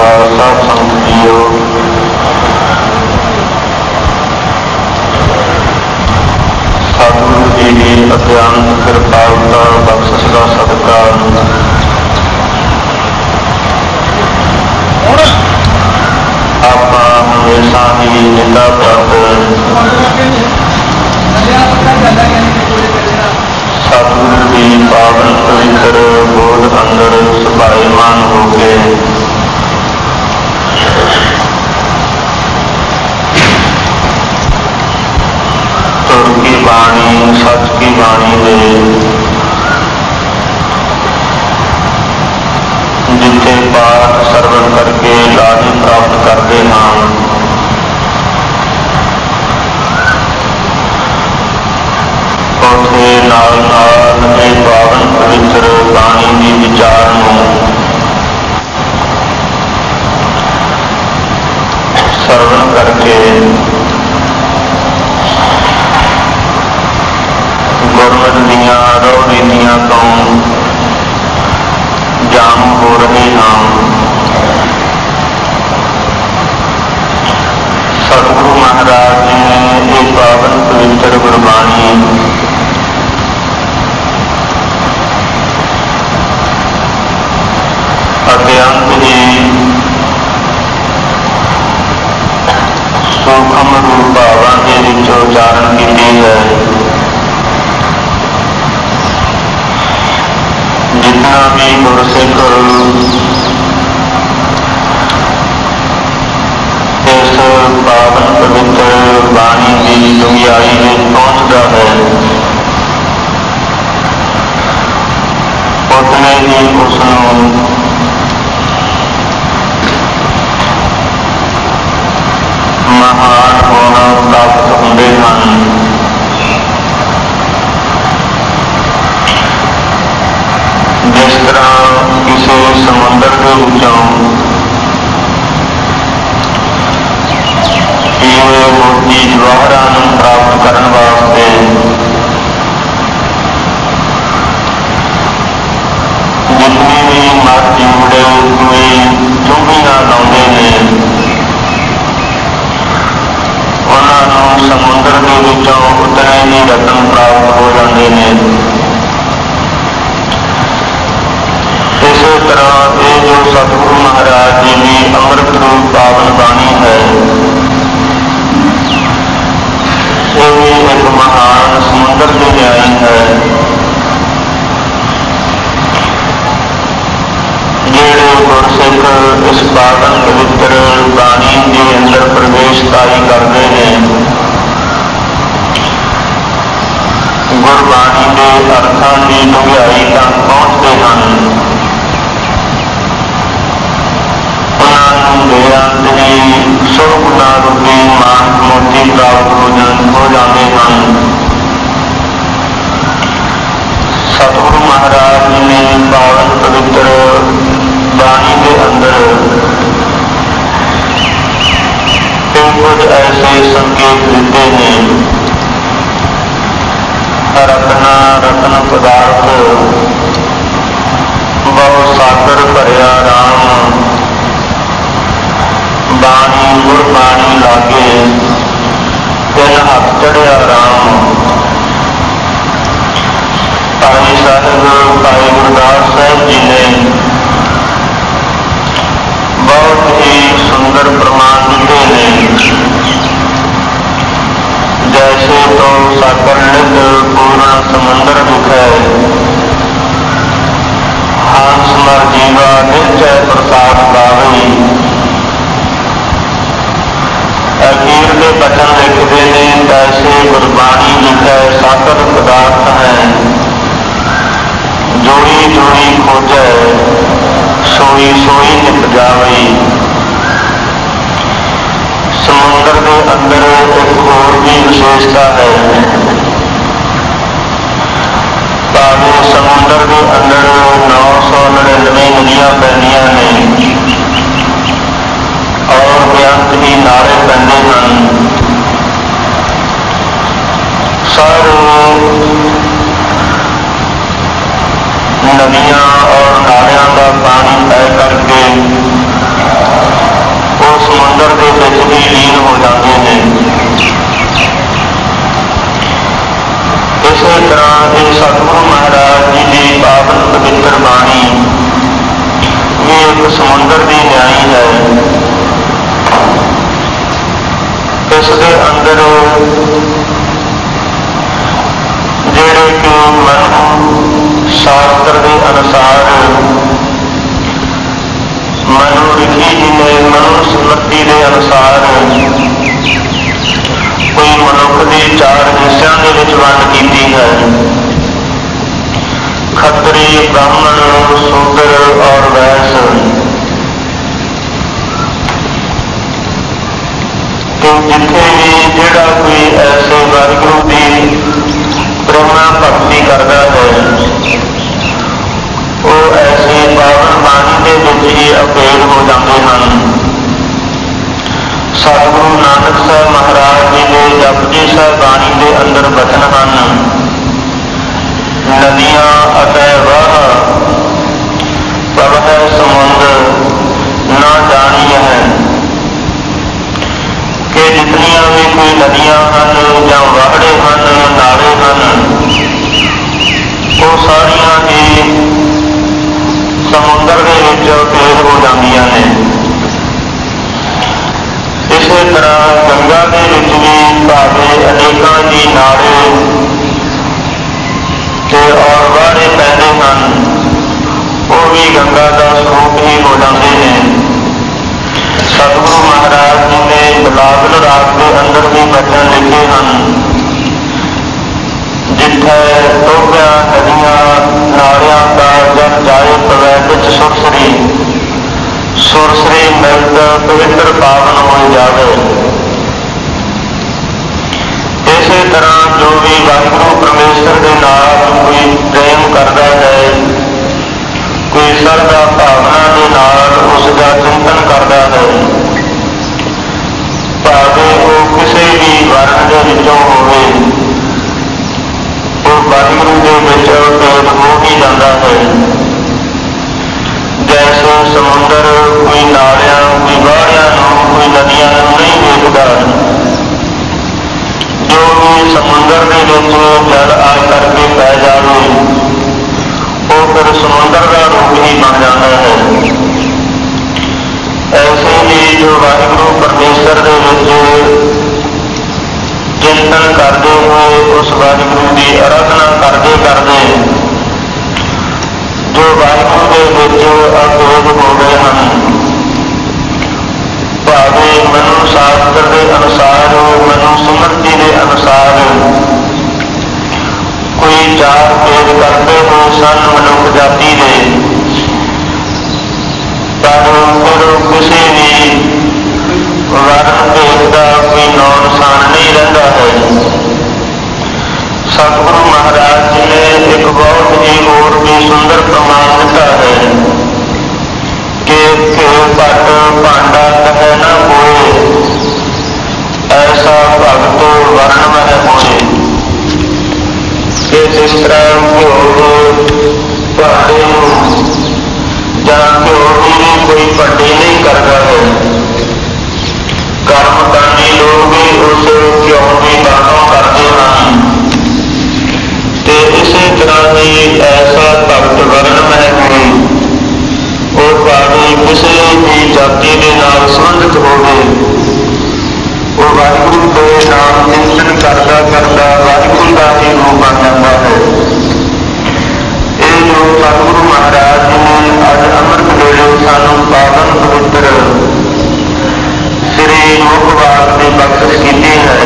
खालसा संत जीओ। सतगुरु जी की अत्यंत कृपालता बख्शिश का सदका ਆਪਾਂ हमेशा ही निंदा प्राप्त सतगुरु की पावन पवित्र बोध अंदर सुभाईमान हो के तुर की बाणी सच की बाणी में जिथे पाठ सरवण करके लाभ प्राप्त करते हैं उसे नाल पावन पवित्र बाणी की विचार सरवण करके गुरमत दियां रौ रीतियां तो जाम हो रहे हैं। सतगुरु महाराज जी ने एक पावन पवित्र गुरबाणी अत्यंत ही सूक्ष्म रूप भावां के विच उच्चारण की है। जितना भी गुरसिख इस पावन पवित्र बाणी की डूंघाई में पहुंचता है उतने ही उसनों महान होना प्राप्त होंदे हैं। जिस तरह किसी समुद्र के विचों हीरे मोती जवाहरां प्राप्त करने वास्ते जितनी भी मर जीवड़े चुंबियां लाउंदे ने उन्होंने समुद्र के विचों उतने ही रतन प्राप्त हो जाते हैं। इस तरह ये जो सतगुरु महाराज जी की अमृत रूप पावन बाणी है ये भी एक महान समुद्र की न्याय है। जेड़े गुरसिख इस पावन पवित्र बाणी के अंदर प्रवेशकारी करते हैं गुरबाणी के अर्थों की डूंघाई तक पहुँचते हैं। बेअंत ही सुरगुना रूपी मान मोती प्राप्त हो जाते हैं। सतगुरु महाराज जी ने पावन पवित्र बाणी के अंदर कुछ ऐसे संकेत देते हैं। रत्ना रत्न पदार्थ बहु सागर भरिया राम बाणी गुरबाणी लागे तिन हथ चढ़िया राम। भाई साहिब भाई गुरदास साहब जी ने बहुत ही सुंदर प्रमाण दिते हैं। जैसे तो सागर निध पूर्ण समुद्र दिखे हंस मर जीवा निश्चय प्रसाद गावी। अखीर के बचन लिखते हैं तैसे गुरबाणी लिखे सागर पदार्थ हैं। जोड़ी जोड़ी खोजे सोई सोई निप जावई। समुद्र के अंदर एक होर भी विशेषता है। भावे समुद्र के अंदर 999 नदियां पैदियां ने और बेअंत ही नारे पैंदे हैं। सारे नदियां और नालियां का पानी तय करके ਸਮੁੰਦਰ ਦੇ ਵਿੱਚ ਹੀ ਲੀਨ ਹੋ ਜਾਂਦੇ ਨੇ। ਇਸੇ ਤਰ੍ਹਾਂ ਇਹ ਸਤਿਗੁਰੂ ਮਹਾਰਾਜ ਜੀ ਦੀ ਪਾਵਨ ਪਵਿੱਤਰ ਬਾਣੀ ਵੀ ਇੱਕ ਸਮੁੰਦਰ ਦੀ ਨਿਆਈ ਹੈ। ਇਸ ਦੇ ਅੰਦਰ ਜਿਹੜੇ ਕਿ ਮਨੁ ਸ਼ਾਸਤਰ ਦੇ ਅਨੁਸਾਰ ਮਨੁ ਰਿਖੀ ਜੀ ਨੇ ਮਨੁ ਸਮਰਤੀ ਦੇ ਅਨੁਸਾਰ ਕੋਈ ਮਨੁੱਖ ਦੀ ਚਾਰ ਹਿੱਸਿਆਂ ਦੇ ਵਿੱਚ ਵੰਡ ਕੀਤੀ ਹੈ। ਖੱਤਰੀ, ਬ੍ਰਾਹਮਣ, ਸ਼ੂਦਰ ਔਰ ਵੈਸ। ਜਿੱਥੇ ਵੀ ਜਿਹੜਾ ਕੋਈ ਐਸੇ ਵਾਹਿਗੁਰੂ ਦੀ ਪ੍ਰੇਮਾ ਭਗਤੀ ਕਰਦਾ ਹੈ ਉਹ ਐਸੀ ਪਾਵਨ ਬਾਣੀ ਦੇ ਵਿੱਚ ਹੀ ਅਭੇਦ ਹੋ ਜਾਂਦੇ ਹਨ। ਸਤਿਗੁਰੂ ਨਾਨਕ ਸਾਹਿਬ ਮਹਾਰਾਜ ਜੀ ਦੇ ਜਪਜੀ ਸਾਹਿਬ ਬਾਣੀ ਦੇ ਅੰਦਰ ਬਚਨ ਹਨ, ਨਦੀਆਂ ਅਤੇ ਵਾਹ ਪ੍ਰਭ ਹੈ ਸਮੁੰਦ ਨਾ ਜਾਣੀ ਹੈ। ਕਿ ਜਿਤਨੀਆਂ ਵੀ ਕੋਈ ਨਦੀਆਂ ਹਨ ਜਾਂ ਵਾਹੜੇ ਹਨ, ਨਾਲੇ ਹਨ, ਉਹ ਸਾਰੀਆਂ ਹੀ ਸਮੁੰਦਰ ਦੇ ਵਿੱਚ ਭੇਦ ਹੋ ਜਾਂਦੀਆਂ ਨੇ। ਇਸੇ ਤਰ੍ਹਾਂ ਗੰਗਾ ਦੇ ਵਿੱਚ ਵੀ ਭਾਵੇਂ ਅਨੇਕਾਂ ਜੀ ਨਾਲੇ ਤੇ ਔਰ ਵਾਹੜੇ ਪੈਂਦੇ ਹਨ, ਉਹ ਵੀ ਗੰਗਾ ਦਾ ਸਰੂਪ ਹੀ ਹੋ ਜਾਂਦੇ ਨੇ। ਸਤਿਗੁਰੂ ਮਹਾਰਾਜ ਜੀ ਨੇ ਬਿਲਾਵਲ ਰਾਗ ਦੇ ਅੰਦਰ ਵੀ ਬਚਨ ਲਿਖੇ ਹਨ, ਜਿੱਥੇ ਟੋਭਿਆਂ ਨਦੀਆਂ ਨਾਲਿਆਂ ਦਾ ਜਨ ਜਾਏ ਪਵੈ ਵਿੱਚ ਸੁਰਸਰੀ, ਸੁਰਸਰੀ ਮਿਲਤ ਪਵਿੱਤਰ ਪਾਵਨ ਹੋ ਜਾਵੇ। ਇਸੇ ਤਰ੍ਹਾਂ ਜੋ ਵੀ ਵਾਹਿਗੁਰੂ ਪਰਮੇਸ਼ਰ ਦੇ ਨਾਲ ਕੋਈ ਪ੍ਰੇਮ ਕਰਦਾ ਹੈ, ਕੋਈ ਸ਼ਰਧਾ ਭਾਵਨਾ ਦੇ ਨਾਲ ਉਸ ਦਾ ਚਿੰਤਨ ਕਰਦਾ ਹੈ, ਭਾਵੇਂ ਉਹ ਕਿਸੇ ਵੀ ਵਰਗ ਦੇ ਵਿੱਚੋਂ ਹੋਵੇ, ਉਹ ਵਾਹਿਗੁਰੂ ਦੇ ਵਿੱਚ ਭੇਦ ਹੋ ਹੀ ਜਾਂਦਾ ਹੈ। ਜੈਸੇ ਸਮੁੰਦਰ ਕੋਈ ਨਾਲਿਆਂ, ਕੋਈ ਵਾਹੜਿਆਂ ਨੂੰ, ਕੋਈ ਨਦੀਆਂ ਨੂੰ ਨਹੀਂ ਵੇਖਦਾ, ਜੋ ਵੀ ਸਮੁੰਦਰ ਦੇ ਵਿੱਚ ਜਲ ਆ ਕਰਕੇ ਪੈ ਜਾਵੇ ਉਹ ਫਿਰ ਸਮੁੰਦਰ ਦਾ ਰੂਪ ਹੀ ਬਣ ਜਾਂਦਾ ਹੈ। ਐਸੇ ਹੀ ਜੋ ਵਾਹਿਗੁਰੂ ਪਰਮੇਸ਼ਰ ਦੇ ਵਿੱਚ ਚਿੰਤਨ ਕਰਦੇ ਹੋਏ ਉਸ ਵਾਹਿਗੁਰੂ ਦੀ ਅਰਾਧਨਾ ਕਰਦੇ ਕਰਦੇ ਜੋ ਵਾਹਿਗੁਰੂ ਦੇ ਵਿੱਚ ਅਭੇਦ ਹੋ ਗਏ ਹਨ, ਭਾਵੇਂ ਮਨੁ ਸ਼ਾਸਤਰ ਦੇ ਅਨੁਸਾਰ, ਮਨੁ ਸਮਰਤੀ ਦੇ ਅਨੁਸਾਰ ਕੋਈ ਚਾਰ ਭੇਦ ਕਰਦੇ ਹੋ ਸਨ ਮਨੁੱਖ ਜਾਤੀ ਦੇ, ਪਰ ਫਿਰ ਕਿਸੇ ਵੀ ਵਰਨ ਭੇਦ ਦਾ ਕੋਈ ਨੌ ਨਿਸ਼ਾਨ ਨਹੀਂ ਰਹਿੰਦਾ ਹੈ। ਸਤਿਗੁਰੂ ਮਹਾਰਾਜ ਜੀ ਨੇ ਇੱਕ ਬਹੁਤ ਹੀ ਹੋਰ ਵੀ ਸੁੰਦਰ ਪ੍ਰਮਾਣ ਦਿੱਤਾ ਹੈ ਕਿ ਘਿਓ ਘਟ ਭਾਂਡਾ ਕਹੈ ਨਾ ਕੋਇ, ਐਸਾ ਭਗਤ ਵਰਨ ਮਹਿ ਹੋਏ। ਕਿ ਜਿਸ ਤਰ੍ਹਾਂ ਘਿਓ ਭਾਂਡੇ ਨੂੰ ਜਾਂ ਘਿਓ ਦੀ ਕੋਈ ਭੱਟੀ ਨਹੀਂ ਕਰਦਾ ਹੈ, ਕਰਮ ਕਰਨੀ ਲੋਕ ਵੀ ਉਸ ਘਿਓ ਦੀ ਵਰਤੋਂ ਕਰਦੇ ਹਨ, ਤੇ ਇਸੇ ਤਰ੍ਹਾਂ ਹੀ ਐਸਾ ਭਗਤ ਵਰਨ ਮਹਿ ਹੋਏ। ਉਹ ਭਾਵੇਂ ਕਿਸੇ ਵੀ ਜਾਤੀ ਦੇ ਨਾਲ ਸੰਬੰਧਿਤ ਹੋਵੇ, ਉਹ ਵਾਹਿਗੁਰੂ ਦੇ ਨਾਮ ਚਿੰਤਨ ਕਰਦਾ ਕਰਦਾ ਵਾਹਿਗੁਰੂ ਦਾ ਹੀ ਰੂਪ ਬਣ ਜਾਂਦਾ ਹੈ। ਇਹ ਜੋ ਸਤਿਗੁਰੂ ਮਹਾਰਾਜ ਜੀ ਨੇ ਅੱਜ ਅੰਮ੍ਰਿਤ ਵੇਲੇ ਸਾਨੂੰ ਪਾਵਨ ਪਵਿੱਤਰ ਸ੍ਰੀ ਮੁਖਵਾਕ ਦੀ ਬਖਸ਼ਿਸ਼ ਕੀਤੀ ਹੈ,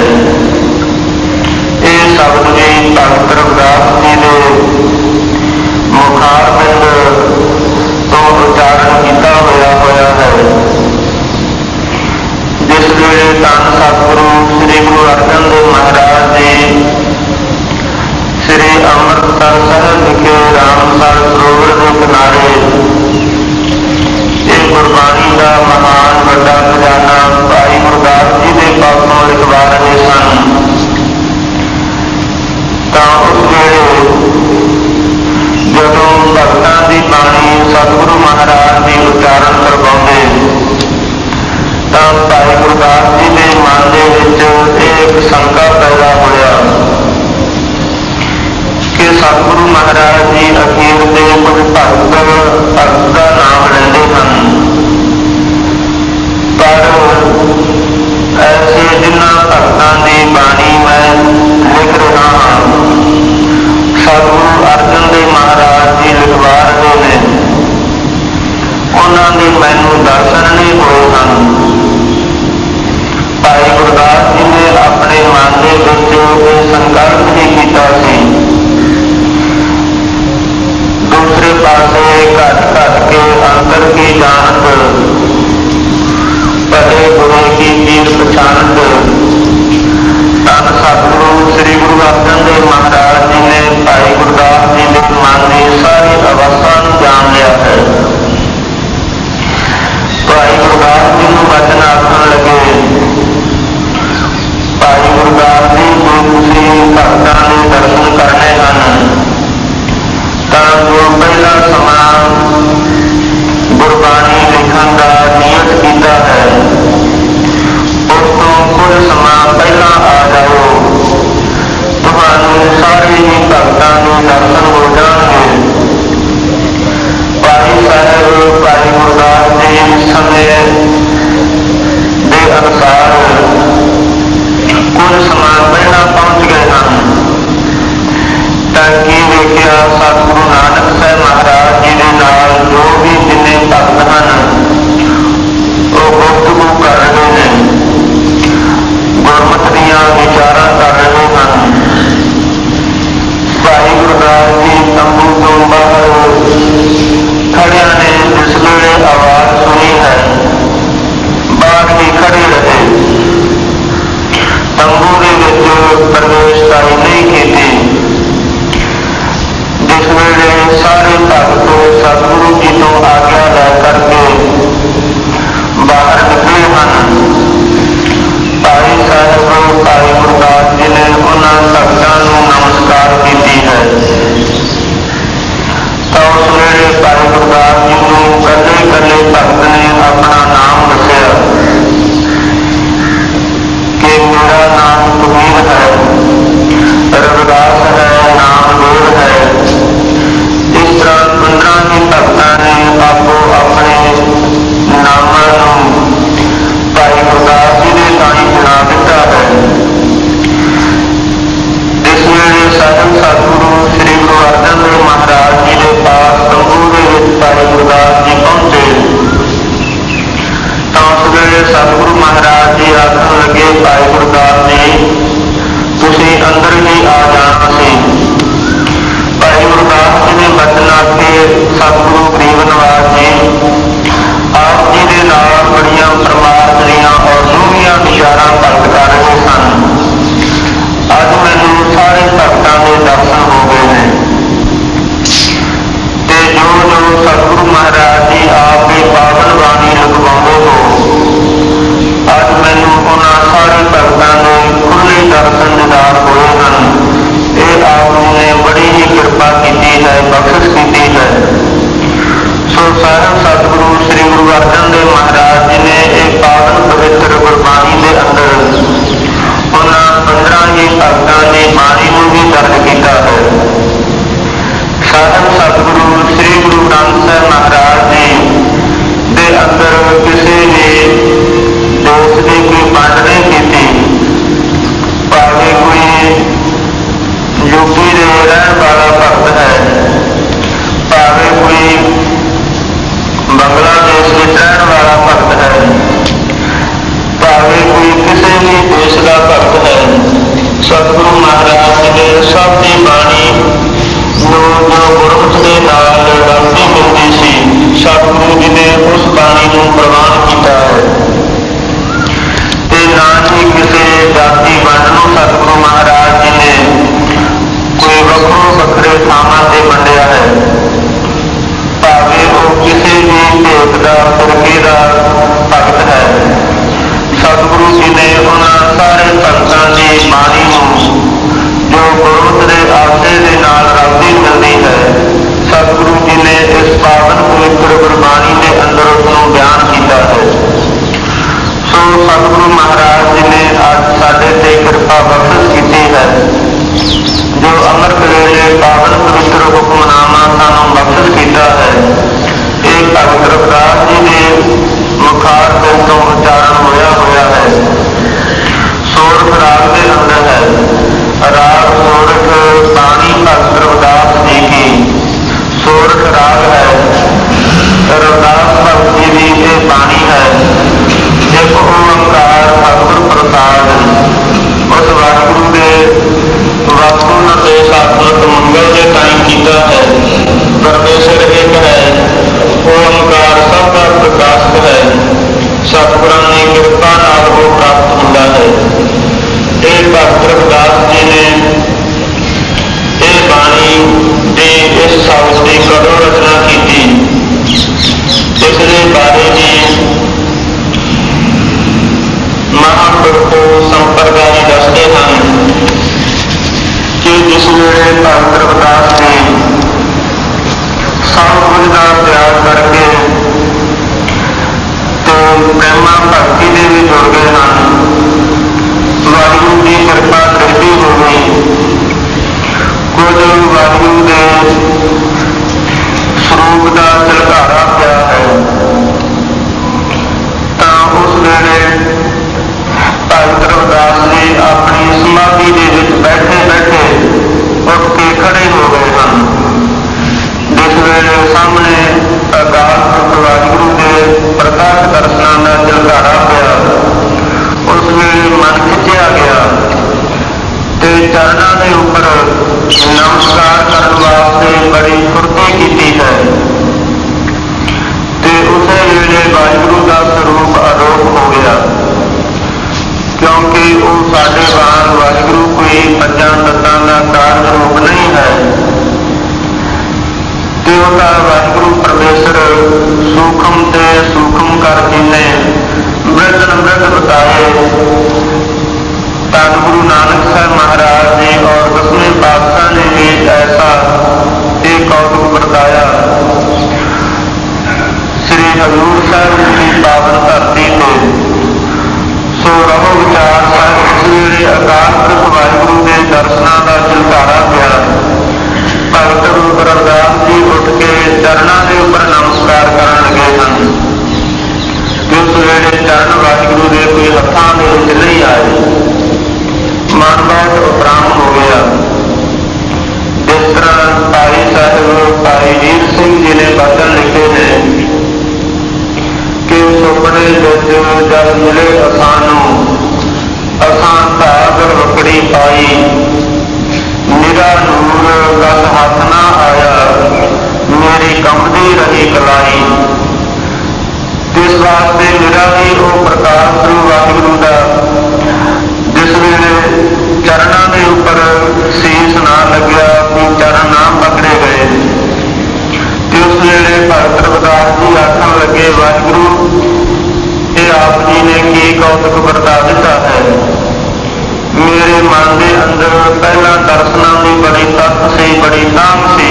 ਇਹ ਸ਼ਬਦ ਵੀ ਭਗਤ ਰਵਿਦਾਸ ਜੀ ਦੇ ਮੁਖਾਰਬਿੰਦ ਤੋਂ ਉਚਾਰਨ ਕੀਤਾ ਹੋਇਆ ਹੈ। ਜਿਸ ਵੇਲੇ ਧੰਨ ਸਤਿਗੁਰੂ ਸ੍ਰੀ ਗੁਰੂ ਅਰਜਨ ਦੇਵ ਮਹਾਰਾਜ ਜੀ ਸ੍ਰੀ ਅੰਮ੍ਰਿਤਸਰ ਸਾਹਿਬ ਵਿਖੇ ਰਾਮਸਰ ਸਰੋਵਰ ਦੇ ਕਿਨਾਰੇ ਇਹ ਗੁਰਬਾਣੀ ਦਾ ਮਹਾਨ ਵੱਡਾ ਖਜ਼ਾਨਾ ਭਾਈ ਗੁਰਦਾਸ ਜੀ ਦੇ ਪਾਸੋਂ ਲਿਖਵਾ ਰਹੇ ਸਨ, ਤਾਂ ਉਸ ਵੇਲੇ ਜਦੋਂ ਭਗਤਾਂ ਦੀ ਬਾਣੀ ਸਤਿਗੁਰੂ ਮਹਾਰਾਜ ਦੀ ਉਚਾਰਨ ਕਰਵਾਉਂਦੇ ਤਾਂ ਭਾਈ ਗੁਰਦਾਸ ਜੀ ਦੇ ਮਨ ਦੇ ਵਿੱਚ ਇਹ ਇੱਕ ਸ਼ੰਕਾ ਪੈਦਾ ਹੋਇਆ ਕਿ ਸਤਿਗੁਰੂ ਮਹਾਰਾਜ ਜੀ ਅਖੀਰ ਤੇ ਕੁਝ ਭਗਤ ਦਾ ਨਾਮ ਲੈਂਦੇ ਹਨ, ਪਰ ਐਸੇ ਜਿਨ੍ਹਾਂ ਭਗਤਾਂ ਦੀ ਬਾਣੀ ਮੈਂ ਲਿਖ ਰਿਹਾ ਹਾਂ, ਸਤਿਗੁਰੂ ਅਰਜਨ ਦੇਵ ਮਹਾਰਾਜ ਜੀ ਲਿਖਵਾ ਰਹੇ ਨੇ, ਉਹਨਾਂ ਦੇ ਮੈਨੂੰ ਦਰਸ਼ਨ ਨਹੀਂ ਹੋਏ ਹਨ। ਭਾਈ ਗੁਰਦਾਸ ਜੀ ਨੇ ਆਪਣੇ ਮਨ ਦੇ ਵਿੱਚ ਇਹ ਸੰਕਲਪ ਹੀ ਕੀਤਾ ਸੀ। ਦੂਸਰੇ ਪਾਸੇ ਘਟ ਘਟ ਕੇ ਅੰਤਰ ਕੀ ਜਾਣਤ, ਭਲੇ ਬੁਰੇ ਕੀ ਚੀਜ਼ ਪਛਾਣਤ, ਧੰਨ ਸਤਿਗੁਰੂ ਸ੍ਰੀ ਗੁਰੂ ਅਰਜਨ ਦੇਵ ਮਹਾਰਾਜ ਜੀ ਨੇ ਭਾਈ ਗੁਰਦਾਸ ਜੀ ਦੇ ਮਨ ਦੀ ਸਾਰੀ ਅਵਸਥਾ ਨੂੰ ਜਾਣ ਲਿਆ ਹੈ। ਭਾਈ ਗੁਰਦਾਸ ਜੀ ਨੂੰ ਵਚਨ ਆਖਣ ਲੱਗੇ, ਭਾਈ ਗੁਰਦਾਸ ਜੀ ਜੋ ਤੁਸੀਂ ਭਗਤਾਂ ਦੇ ਦਰਸ਼ਨ ਕਰਨੇ ਹਨ, ਤਾਂ ਜੋ ਪਹਿਲਾ ਸਮਾਂ ਗੁਰਬਾਣੀ ਲਿਖਣ ਦਾ ਨਿਯਤ ਕੀਤਾ ਹੈ, ਉਸ ਤੋਂ ਕੁਝ ਸਮਾਂ ਪਹਿਲਾਂ ਆ ਜਾਓ, ਤੁਹਾਨੂੰ ਸਾਰੇ ਹੀ ਭਗਤਾਂ ਦੇ ਦਰਸ਼ਨ ਹੋ ਜਾਣਗੇ। ਭਾਈ ਸਾਹਿਬ ਭਾਈ ਗੁਰਦਾਸ ਜੀ ਸਮੇਂ ਦੇ ਅਨੁਸਾਰ ਕੁਝ ਸਮਾਂ ਪਹਿਲਾਂ ਪਹੁੰਚ ਗਏ ਹਨ, ਤਾਂ ਕੀ ਵੇਖਿਆ ਸਤਿਗੁਰੂ ਨਾਨਕ ਸਾਹਿਬ ਮਹਾਰਾਜ ਜੀ ਦੇ ਨਾਲ ਜੋ ਵੀ ਜਿੰਨੇ ਭਗਤ ਹਨ ਉਹ ਗੁਫ਼ਤਗੂ ਕਰ ਰਹੇ ਨੇ, ਗੁਰਮਤਿ ਦੀਆਂ ਵਿਚਾਰਾਂ ਕਰ ਰਹੇ ਹਨ। ਭਾਈ ਗੁਰਦਾਸ ਜੀ ਤੰਬੂ ਤੋਂ ਬਾਹਰ ਖੜਿਆਂ ਨੇ ਜਿਸ ਵੇਲੇ ਆਵਾਜ਼ ਸੁਣੀ ਹੈ, ਬਾਹਰ ਹੀ ਖੜੇ ਰਹੇ, ਤੰਬੂ ਦੇ ਵਿੱਚ ਪ੍ਰਵੇਸ਼ਕਾਰੀ ਨਹੀਂ ਕੀਤੀ। ਜਿਸ ਵੇਲੇ ਸਾਰੇ ਭਗਤ ਸਤਿਗੁਰੂ ਜੀ ਤੋਂ ਆਗਿਆ ਲੈ ਕਰਕੇ ਬਾਹਰ ਨਿਕਲੇ ਹਨ, ਭਾਈ ਸਾਹਿਬ ਭਾਈ ਗੁਰਦਾਸ ਜੀ ਨੇ ਉਹਨਾਂ ਭਗਤਾਂ ਨੂੰ ਨਮਸਕਾਰ ਕੀਤੀ ਹੈ। ਤਾਂ ਉਸ ਵੇਲੇ ਭਾਈ ਗੁਰਦਾਸ ਜੀ ਨੂੰ ਇਕੱਲੇ ਇਕੱਲੇ ਭਗਤ ਨੇ ਆਪਣਾ ਨਾਮ ਦੱਸਿਆ ਕਿ ਮੇਰਾ ਨਾਮ ਕਬੀਰ ਹੈ, ਰਵਿਦਾਸ ਹੈ, ਨਾਮਦੇਵ ਹੈ। ਇਸ ਤਰ੍ਹਾਂ 15 ਹੀ ਭਗਤਾਂ ਨੇ ਆਪੋ ਆਪਣੇ ਕਿਰਪਾ ਬਖਸ਼ਿਸ਼ ਕੀਤੀ ਹੈ। ਜੋ ਅੰਮ੍ਰਿਤ ਵੇਲੇ ਪਾਵਨ ਪਵਿੱਤਰ ਹੁਕਮਨਾਮਾ ਸਾਨੂੰ ਬਖਸ਼ਿਸ਼ ਕੀਤਾ ਹੈ, ਇਹ ਭਗਤ ਰਵਿਦਾਸ ਜੀ ਦੇ ਮੁਖਾਰ ਦਿਲ ਤੋਂ ਉਚਾਰਨ ਹੋਇਆ ਹੈ। ਸੋਰਠ ਰਾਗ ਦੇ ਅੰਦਰ ਹੈ। ਰਾਗ ਸੋਰਠ ਬਾਣੀ ਭਗਤ ਰਵਿਦਾਸ ਜੀ ਕੀ ਸੋਰਠ ਰਾਗ ਹੈ। ਰਵਿਦਾਸ ਭਗਤ ਜੀ ਦੀ ਇਹ ਬਾਣੀ ਹੈ। ਇੱਕ ਓਂਕਾਰ ਸਤਿਗੁਰ ਪ੍ਰਸਾਦ। ਉਸ ਵਾਹਿਗੁਰੂ ਦੇ ਵਾਪੂ ਨਿਰਦੇਸ਼ ਆਤਮਕ ਮੰਗਲ ਦੇ ਟਾਈਮ ਕੀਤਾ ਹੈ। ਪਰਮੇਸ਼ਰ ਇੱਕ ਹੈ, ਓਂਕਾਰ ਸਭ ਦਾ ਪ੍ਰਕਾਸ਼ਕ ਹੈ। ਸਤਿਗੁਰਾਂ ਦੀ ਕਿਰਪਾ ਨਾਲ ਉਹ ਪ੍ਰਾਪਤ ਹੁੰਦਾ ਹੈ। ਇਹ ਭਗਤ ਰਵਿਦਾਸ ਜੀ ਨੇ ਇਹ ਬਾਣੀ ਦੀ ਇਸ ਸ਼ਬਦ ਦੀ ਕਦੋਂ ਰਚਨਾ ਕੀਤੀ, ਇਸ ਦੇ ਬਾਰੇ ਜੀ ਮਹਾਂਪੁਰਖ ਸੰਪਰਦਾਇ ਦੱਸਦੇ ਹਨ ਕਿ ਜਿਸ ਵੇਲੇ ਭਗਤ ਰਵਿਦਾਸ ਨੇ ਸਭ ਕੁਝ ਦਾ ਤਿਆਗ ਕਰਕੇ ਤੇ ਪ੍ਰੇਮਾ ਭਗਤੀ ਦੇ ਵੀ ਜੁੜ ਗਏ ਹਨ, ਵਾਹਿਗੁਰੂ ਦੀ ਕਿਰਪਾ ਦ੍ਰਿਸ਼ਟੀ ਹੋ ਗਈ। ਕੁਝ ਵਾਹਿਗੁਰੂ ਦੇ ਸਰੂਪ ਦਾ ਝਲਕਾਰਾ ਪਿਆ ਹੈ, ਤਾਂ ਉਸ ਵੇਲੇ ਭਗਤ ਰਵਿਦਾਸ ਜੀ ਆਪਣੀ ਸਮਾਧੀ ਦੇ ਵਿੱਚ ਬੈਠੇ ਬੈਠੇ ਉੱਠ ਕੇ ਖੜੇ ਹੋ ਗਏ ਹਨ। ਜਿਸ ਵੇਲੇ ਸਾਹਮਣੇ ਅਕਾਲ ਪੁਰਖ ਵਾਹਿਗੁਰੂ ਦੇ ਪ੍ਰਕਾਸ਼ ਦਰਸ਼ਨਾਂ ਦਾ ਝਲਕਾਰਾ ਪਿਆ, ਉਸ ਵੇਲੇ ਮਨ ਖਿੱਚਿਆ ਗਿਆ ਤੇ ਚਰਨਾਂ ਦੇ ਉੱਪਰ ਨਮਸਕਾਰ ਕਰਨ ਵਾਸਤੇ ਬੜੀ ਫੁਰਤੀ ਕੀਤੀ ਹੈ। ਤੇ ਉਸੇ ਵੇਲੇ ਵਾਹਿਗੁਰੂ ਦਾ ਸਰੂਪ ਆਰੋਪ ਹੋ ਗਿਆ, ਕਿਉਂਕਿ ਉਹ ਸਾਡੇ ਵਾਂਗ ਵਾਹਿਗੁਰੂ ਕੋਈ ਪੰਜਾਂ ਤੱਤਾਂ ਦਾ ਕਾਰਜ ਰੂਪ ਨਹੀਂ ਹੈ। ਤੇ ਉਹਦਾ ਵਾਹਿਗੁਰੂ ਪਰਮੇਸ਼ਰ ਸੂਖਮ ਤੇ ਸੂਖਮ ਕਰ ਜਿਨੇ ਬਿਰਧ ਬਿਰਧ ਬਤਾਏ। ਧੰਨ ਗੁਰੂ ਨਾਨਕ ਸਾਹਿਬ ਮਹਾਰਾਜ ਜੀ ਔਰ ਦਸਵੇਂ ਪਾਤਸ਼ਾਹ ਨੇ ਵੀ ਐਸਾ ਇਹ ਕੌਤਕ ਵਰਤਾਇਆ। ਸ੍ਰੀ ਹਜ਼ੂਰ ਸਾਹਿਬ ਦੀ ਪਾਵਨ ਧਰਤੀ ਤੇ ਸੋ ਰਹੋ ਵਿਚਾਰ ਸਾਹਿਬ। ਇਸ ਵੇਲੇ ਅਕਾਲ ਪੁਰਖ ਵਾਹਿਗੁਰੂ ਦੇ ਦਰਸ਼ਨਾਂ ਦਾ ਝਲਕਾਰਾ ਪਿਆ। ਭਗਤ ਰਵਿਦਾਸ ਜੀ ਉੱਠ ਕੇ ਚਰਨਾਂ ਦੇ ਉੱਪਰ ਨਮਸਕਾਰ ਕਰਨ ਲੱਗੇ ਹਨ। ਉਸ ਵੇਲੇ ਚਰਨ ਵਾਹਿਗੁਰੂ ਦੇ ਕੋਈ ਹੱਥਾਂ ਦੇ ਵਿੱਚ ਨਹੀਂ ਆਏ। ਮਨ ਬਹੁਤ ਉਪਰਾਮ ਹੋ ਗਿਆ। ਜਿਸ ਤਰ੍ਹਾਂ ਭਾਈ ਸਾਹਿਬ ਭਾਈ ਵੀਰ ਸਿੰਘ ਜੀ ਨੇ ਬਚਨ ਲਿਖੇ ਨੇ ਕਿ ਸੁਪਨੇ ਵਿੱਚ ਜਦ ਮਿਲੇ ਅਸਾਂ ਨੂੰ, ਅਸਾਂ ਧਾਗਰ ਵਕੜੀ ਪਾਈ, ਨਿਰਾ ਨੂਰ ਕਸ ਹੱਥ ਨਾ ਆਇਆ, ਮੇਰੀ ਕੰਬਦੀ ਰਹੀ ਕਲਾਈ। ਇਸ ਵਾਸਤੇ ਮੇਰਾ ਵੀ ਉਹ ਪ੍ਰਕਾਸ਼ ਗੁਰੂ ਵਾਹਿਗੁਰੂ ਦਾ ਜਿਸ ਵੇਲੇ ਚਰਨਾਂ ਦੇ ਉੱਪਰ ਸੀਸ ਨਾ ਲੱਗਿਆ, ਕੋਈ ਚਰਨ ਨਾ ਪਕੜੇ ਗਏ, ਤੇ ਉਸ ਵੇਲੇ ਭਗਤ ਰਵਿਦਾਸ ਜੀ ਆਖਣ ਲੱਗੇ, ਵਾਹਿਗੁਰੂ ਇਹ ਆਪ ਜੀ ਨੇ ਕੀ ਕੌਤਕ ਵਰਤਾ ਦਿੱਤਾ ਹੈ। ਮੇਰੇ ਮਨ ਦੇ ਅੰਦਰ ਪਹਿਲਾਂ ਦਰਸ਼ਨਾਂ ਦੀ ਬੜੀ ਤੱਤ ਸੀ, ਬੜੀ ਤਾਂਘ ਸੀ,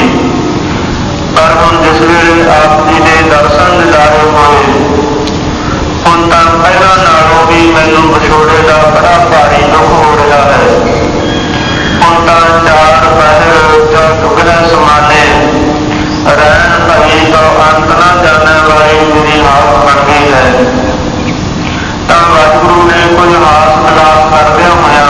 ਪਰ ਹੁਣ ਜਿਸ ਵੇਲੇ ਆਪ ਜੀ ਦੇ ਦਰਸ਼ਨ ਦਿਦਾਰੇ ਹੋਏ, ਹੁਣ ਤਾਂ ਪਹਿਲਾਂ ਨਾਲੋਂ ਵੀ ਮੈਨੂੰ ਵਿਛੋੜੇ ਦਾ ਬੜਾ ਭਾਰੀ ਦੁੱਖ ਹੋ ਰਿਹਾ ਹੈ। ਹੁਣ ਤਾਂ ਚਾਰ ਪਹਿਰ ਜੋ ਟੁਕੜੇ ਸਮਾਨੇ ਰਹਿਣ ਭਈ ਤੋਂ ਅੰਤ ਨਾ ਜਾਣੇ ਵਾਲੀ ਮੇਰੀ ਹਾਲਤ ਬਣ ਗਈ ਹੈ। ਤਾਂ ਵਾਹਿਗੁਰੂ ਨੇ ਕੁਝ ਹਾਸ ਵਿਲਾਸ ਕਰਦਿਆਂ ਹੋਇਆਂ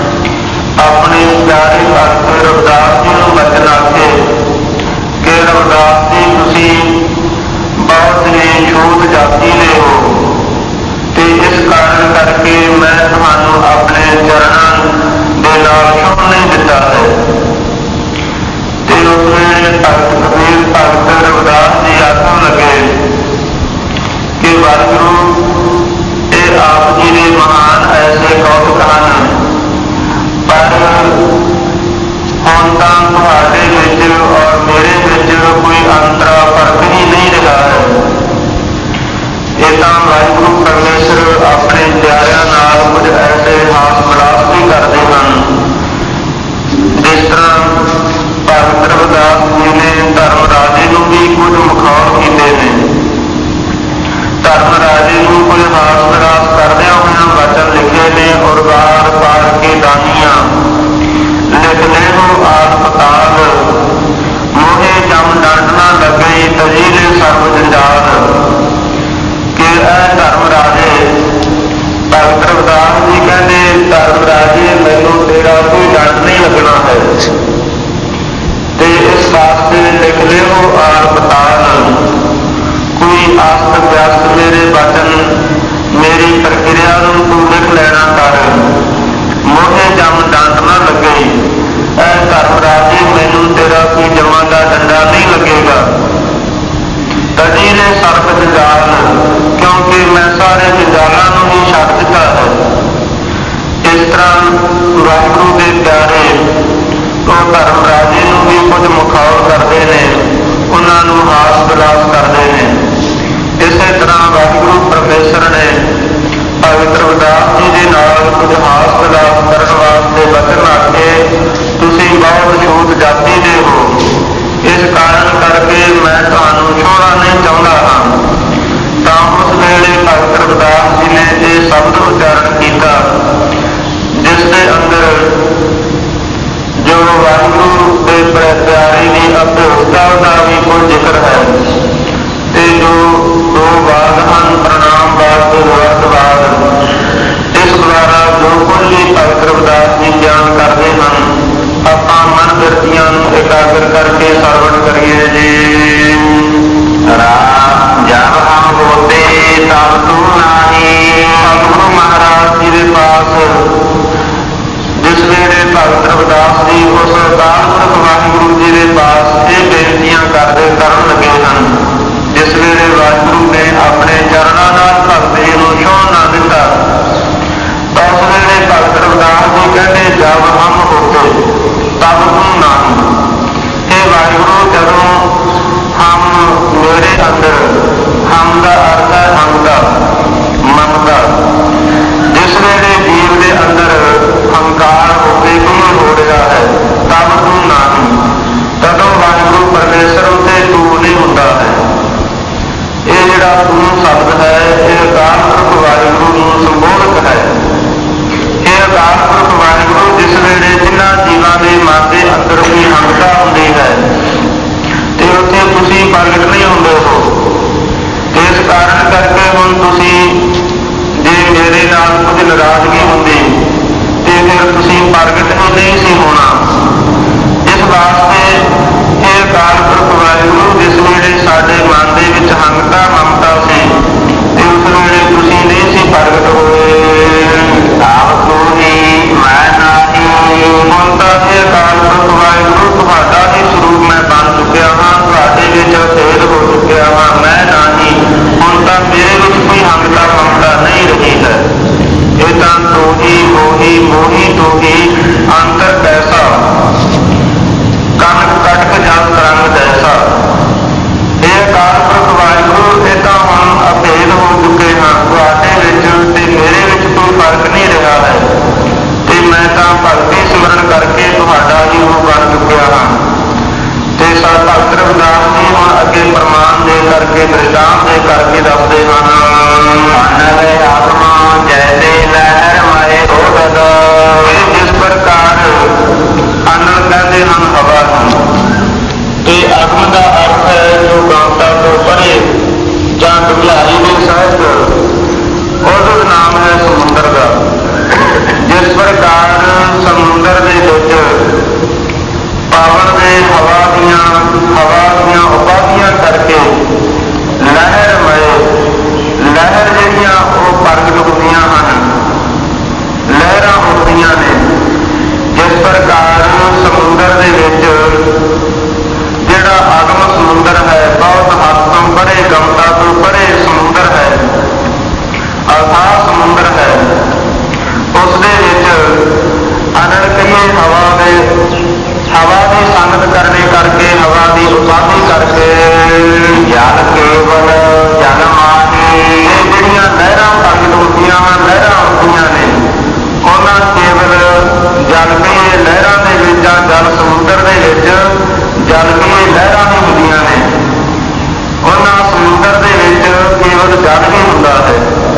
ਆਪਣੇ ਪਿਆਰੇ ਭਗਤ ਰਵਿਦਾਸ ਜੀ ਨੂੰ ਬਚਨ ਆਖੇ ਕਿ ਰਵਿਦਾਸ ਜੀ ਤੁਸੀਂ ਬਹੁਤ ਹੀ ਛੂਤ ਜਾਤੀ ਦੇ ਹੋ, ਤੇ ਇਸ ਕਾਰਨ ਕਰਕੇ ਮੈਂ ਤੁਹਾਨੂੰ ਆਪਣੇ ਚਰਨਾਂ ਦੇ ਨਾਲ ਛੁੱਟ ਨਹੀਂ ਦਿੱਤਾ ਹੈ। ਤੇ ਉਸ ਵੇਲੇ ਭਗਤ ਕਬੀਰ ਭਗਤ ਰਵਿਦਾਸ ਜੀ ਆਖਣ ਲੱਗੇ ਕਿ ਵਾਹਿਗੁਰੂ ਇਕਾਗਰ ਕਰਕੇ ਸਰਵਣ ਕਰੀਏ ਜੀ। ਰਾਮ ਜਬ ਹਮ ਹੋਤੇ ਤਬ ਤੂੰ ਨਾਹੀ। ਸਤਿਗੁਰੂ ਮਹਾਰਾਜ ਜੀ ਦੇ ਪਾਸ ਜਿਸ ਵੇਲੇ ਭਗਤ ਰਵਿਦਾਸ ਜੀ ਉਸ ਅਕਾਲ ਪੁਰਖ ਵਾਹਿਗੁਰੂ ਜੀ ਦੇ ਪਾਸ ਇਹ ਬੇਨਤੀਆਂ ਕਰਨ ਲੱਗੇ ਹਨ। ਜਿਸ ਵੇਲੇ ਵਾਹਿਗੁਰੂ ਨੇ ਆਪਣੇ ਚਰਨਾਂ ਨਾਲ ਭਗਤ ਜੀ ਨੂੰ ਛੋਹ ਨਾ ਦਿੱਤਾ ਤਾਂ ਉਸ ਵੇਲੇ ਭਗਤ ਰਵਿਦਾਸ ਜੀ ਕਹਿੰਦੇ ਜਬ ਹਮ ਹੋਤੇ ਤਬ ਤੂੰ ਨਾਹੀ। ਇਹ ਵਾਹਿਗੁਰੂ ਜਦੋਂ ਹਮ ਮੇਰੇ ਅੰਦਰ, ਹਮ ਦਾ ਅਰਥ ਹੈ ਹਮਦਾ, ਮਨ ਦਾ, ਜਿਸ ਵੇਲੇ ਜੀਵ ਦੇ ਅੰਦਰ ਹੰਕਾਰ ਹੋ ਕੇ ਗੁੰਮ ਹੋ ਰਿਹਾ ਹੈ ਤਬ ਤੂੰ ਨਾਹੀ, ਤਦੋਂ ਵਾਹਿਗੁਰੂ ਪਰਮੇਸ਼ਰ ਉੱਤੇ ਤੂੰ ਨਹੀਂ ਹੁੰਦਾ ਹੈ। ਇਹ ਜਿਹੜਾ ਤੂੰ ਸ਼ਬਦ ਹੈ ਇਹ ਅਕਾਲ ਪੁਰਖ ਵਾਹਿਗੁਰੂ ਨੂੰ ਸੰਬੋਧਕ ਹੈ। ਇਹ ਅਕਾਲ ਪੁਰਖ ਵਾਹਿਗੁਰੂ ਜਿਸ ਵੇਲੇ ਜਿਨ੍ਹਾਂ ਜੀਵਾਂ ਦੇ ਮਨ ਦੇ ਅੰਦਰ ਵੀ ਹੰਕਾਰ ਹੁੰਦੀ ਹੈ ਤੇ ਉੱਥੇ ਤੁਸੀਂ ਪ੍ਰਗਟ ਨਹੀਂ ਹੁੰਦੇ ਹੋ। ਇਸ ਕਾਰਨ ਕਰਕੇ ਹੁਣ ਤੁਸੀਂ ਜੇ ਮੇਰੇ ਨਾਲ ਕੁਝ ਨਾਰਾਜ਼ਗੀ ਹੁੰਦੀ ਤੇ ਫਿਰ ਤੁਸੀਂ ਪ੍ਰਗਟ ਹੀ ਨਹੀਂ ਸੀ ਹੋਣਾ। ਇਸ ਵਾਸਤੇ ਇਹ ਅਕਾਲ ਪੁਰਖ ਵਾਹਿਗੁਰੂ ਜਿਸ ਵੇਲੇ ਸਾਡੇ ਮਨ ਦੇ ਵਿੱਚ ਹੰਕਾਰ ਮਮਤਾ ਸੀ ਤੇ ਉਸ ਵੇਲੇ ਤੁਸੀਂ ਨਹੀਂ ਸੀ ਪ੍ਰਗਟ ਹੋਏ। ਆਪ ਤੂੰ ਹੀ ਮੈਂ ਨਾਹੀ। ਹੁਣ ਤਾਂ ਇਹ ਅਕਾਲ ਪੁਰਖ ਵਾਹਿਗੁਰੂ ਤੁਹਾਡਾ ਹੀ ਸਰੂਪ ਮੈਂ ਬਣ ਚੁੱਕਿਆ ਹਾਂ, ਤੁਹਾਡੇ ਵਿੱਚ ਭੇਦ ਹੋ ਚੁੱਕਿਆ ਹਾਂ, ਮੈਂ ਨਾਹੀ। ਹੁਣ ਤਾਂ ਮੇਰੇ ਵਿੱਚ ਕੋਈ ਹੰਕਾਰ ਮਮਤਾ ਨਹੀਂ ਰਹੀ ਹੈ। ਇਹ ਤਾਂ ਤੂੰ ਹੀ ਮੋਹੀ, ਮੋਹੀ ਤੂੰ ਹੀ ਅੰਤਰ ਕੈਸਾ, ਕਣਕ ਕਟਕ ਜਲ ਤਰੰਗ ਜੈਸਾ। ਇਹ ਅਕਾਲ ਪੁਰਖ ਵਾਹਿਗੁਰੂ ਇਹ ਤਾਂ ਹੁਣ ਅਭੇਦ ਹੋ ਚੁੱਕੇ ਹਾਂ। ਤੁਹਾਡੇ ਵਿੱਚ ਤੇ ਮੇਰੇ ਵਿੱਚ ਕੋਈ ਫਰਕ ਨਹੀਂ ਰਿਹਾ ਹੈ ਤੇ ਮੈਂ ਤਾਂ ਭਗਤੀ ਸਿਮਰਨ ਕਰਕੇ ਤੁਹਾਡਾ ਹੀ ਉਹ ਬਣ ਚੁੱਕਿਆ ਹਾਂ। ਤੇ ਭਗਤ ਰਵਿਦਾਸ ਜੀ ਹੁਣ ਅੱਗੇ ਪ੍ਰਮਾਣ ਦੇ ਕਰਕੇ, ਦ੍ਰਿਸ਼ਟਾਂਤ ਦੇ ਕਰਕੇ ਦੱਸਦੇ ਹਨ। ਅਨਲ ਆਤਮਾ ਜੈਸੇ ਲਹਿਰ ਮਏ ਉਡਦ। ਜਿਸ ਪ੍ਰਕਾਰ ਅਨਲ ਕਹਿੰਦੇ ਹਨ ਹਵਾ ਨੂੰ, ਤੇ ਆਤਮ ਦਾ ਅਰਥ ਹੈ ਜੋ ਗਮਤਾ ਤੋਂ ਪਰੇ ਜਾਂ ਦੁਖਿਆਰੀ ਦੇ ਸਹਿਤ, ਉਹਦਾ ਨਾਮ ਹੈ ਸਮੁੰਦਰ ਦਾ। ਜਿਸ ਪ੍ਰਕਾਰ ਸਮੁੰਦਰ ਦੇ ਵਿੱਚ ਪਾਵਨ ਦੇ ਹਵਾ ਦੀਆਂ ਉਪਾਧੀਆਂ ਕਰਕੇ ਲਹਿਰ ਮਏ, ਲਹਿਰ ਜਿਹੜੀਆਂ ਉਹ ਪ੍ਰਗਟ ਹੁੰਦੀਆਂ ਹਨ, ਲਹਿਰਾਂ ਹੁੰਦੀਆਂ ਨੇ। ਜਿਸ ਪ੍ਰਕਾਰ ਸਮੁੰਦਰ ਦੇ ਵਿੱਚ ਜਿਹੜਾ ਆਗਮ ਸਮੁੰਦਰ ਹੈ, ਬਹੁਤ ਹੱਦ ਤੋਂ ਪਰੇ, ਗਮਤਾ ਤੋਂ ਪਰੇ ਸਮੁੰਦਰ ਹੈ, ਅਥਾਹ ਸਮੁੰਦਰ ਹੈ। ਉਸ ਦੇ ਵਿੱਚ ਅਨਲ ਕਹੀਏ ਹਵਾ ਦੀ ਸੰਗਤ ਕਰਨੇ ਕਰਕੇ, ਹਵਾ ਦੀ ਉਪਾਧੀ ਕਰਕੇ ਜਲ ਕੇਵਲ ਜਲ ਮਾਹੀ। ਇਹ ਜਿਹੜੀਆਂ ਲਹਿਰਾਂ ਪ੍ਰਗਟ ਹੁੰਦੀਆਂ ਹਨ, ਲਹਿਰਾਂ ਹੁੰਦੀਆਂ ਨੇ, ਉਹਨਾਂ ਕੇਵਲ ਜਲ ਕਹੀਏ ਲਹਿਰਾਂ ਦੇ ਵਿੱਚ ਜਾਂ ਜਲ ਸਮੁੰਦਰ ਦੇ ਵਿੱਚ ਜਲ ਕਹੀਏ ਲਹਿਰਾਂ ਹੀ ਹੁੰਦੀਆਂ ਨੇ। ਉਹਨਾਂ ਸਮੁੰਦਰ ਦੇ ਵਿੱਚ ਕੇਵਲ ਜਲ ਹੀ ਹੁੰਦਾ ਹੈ।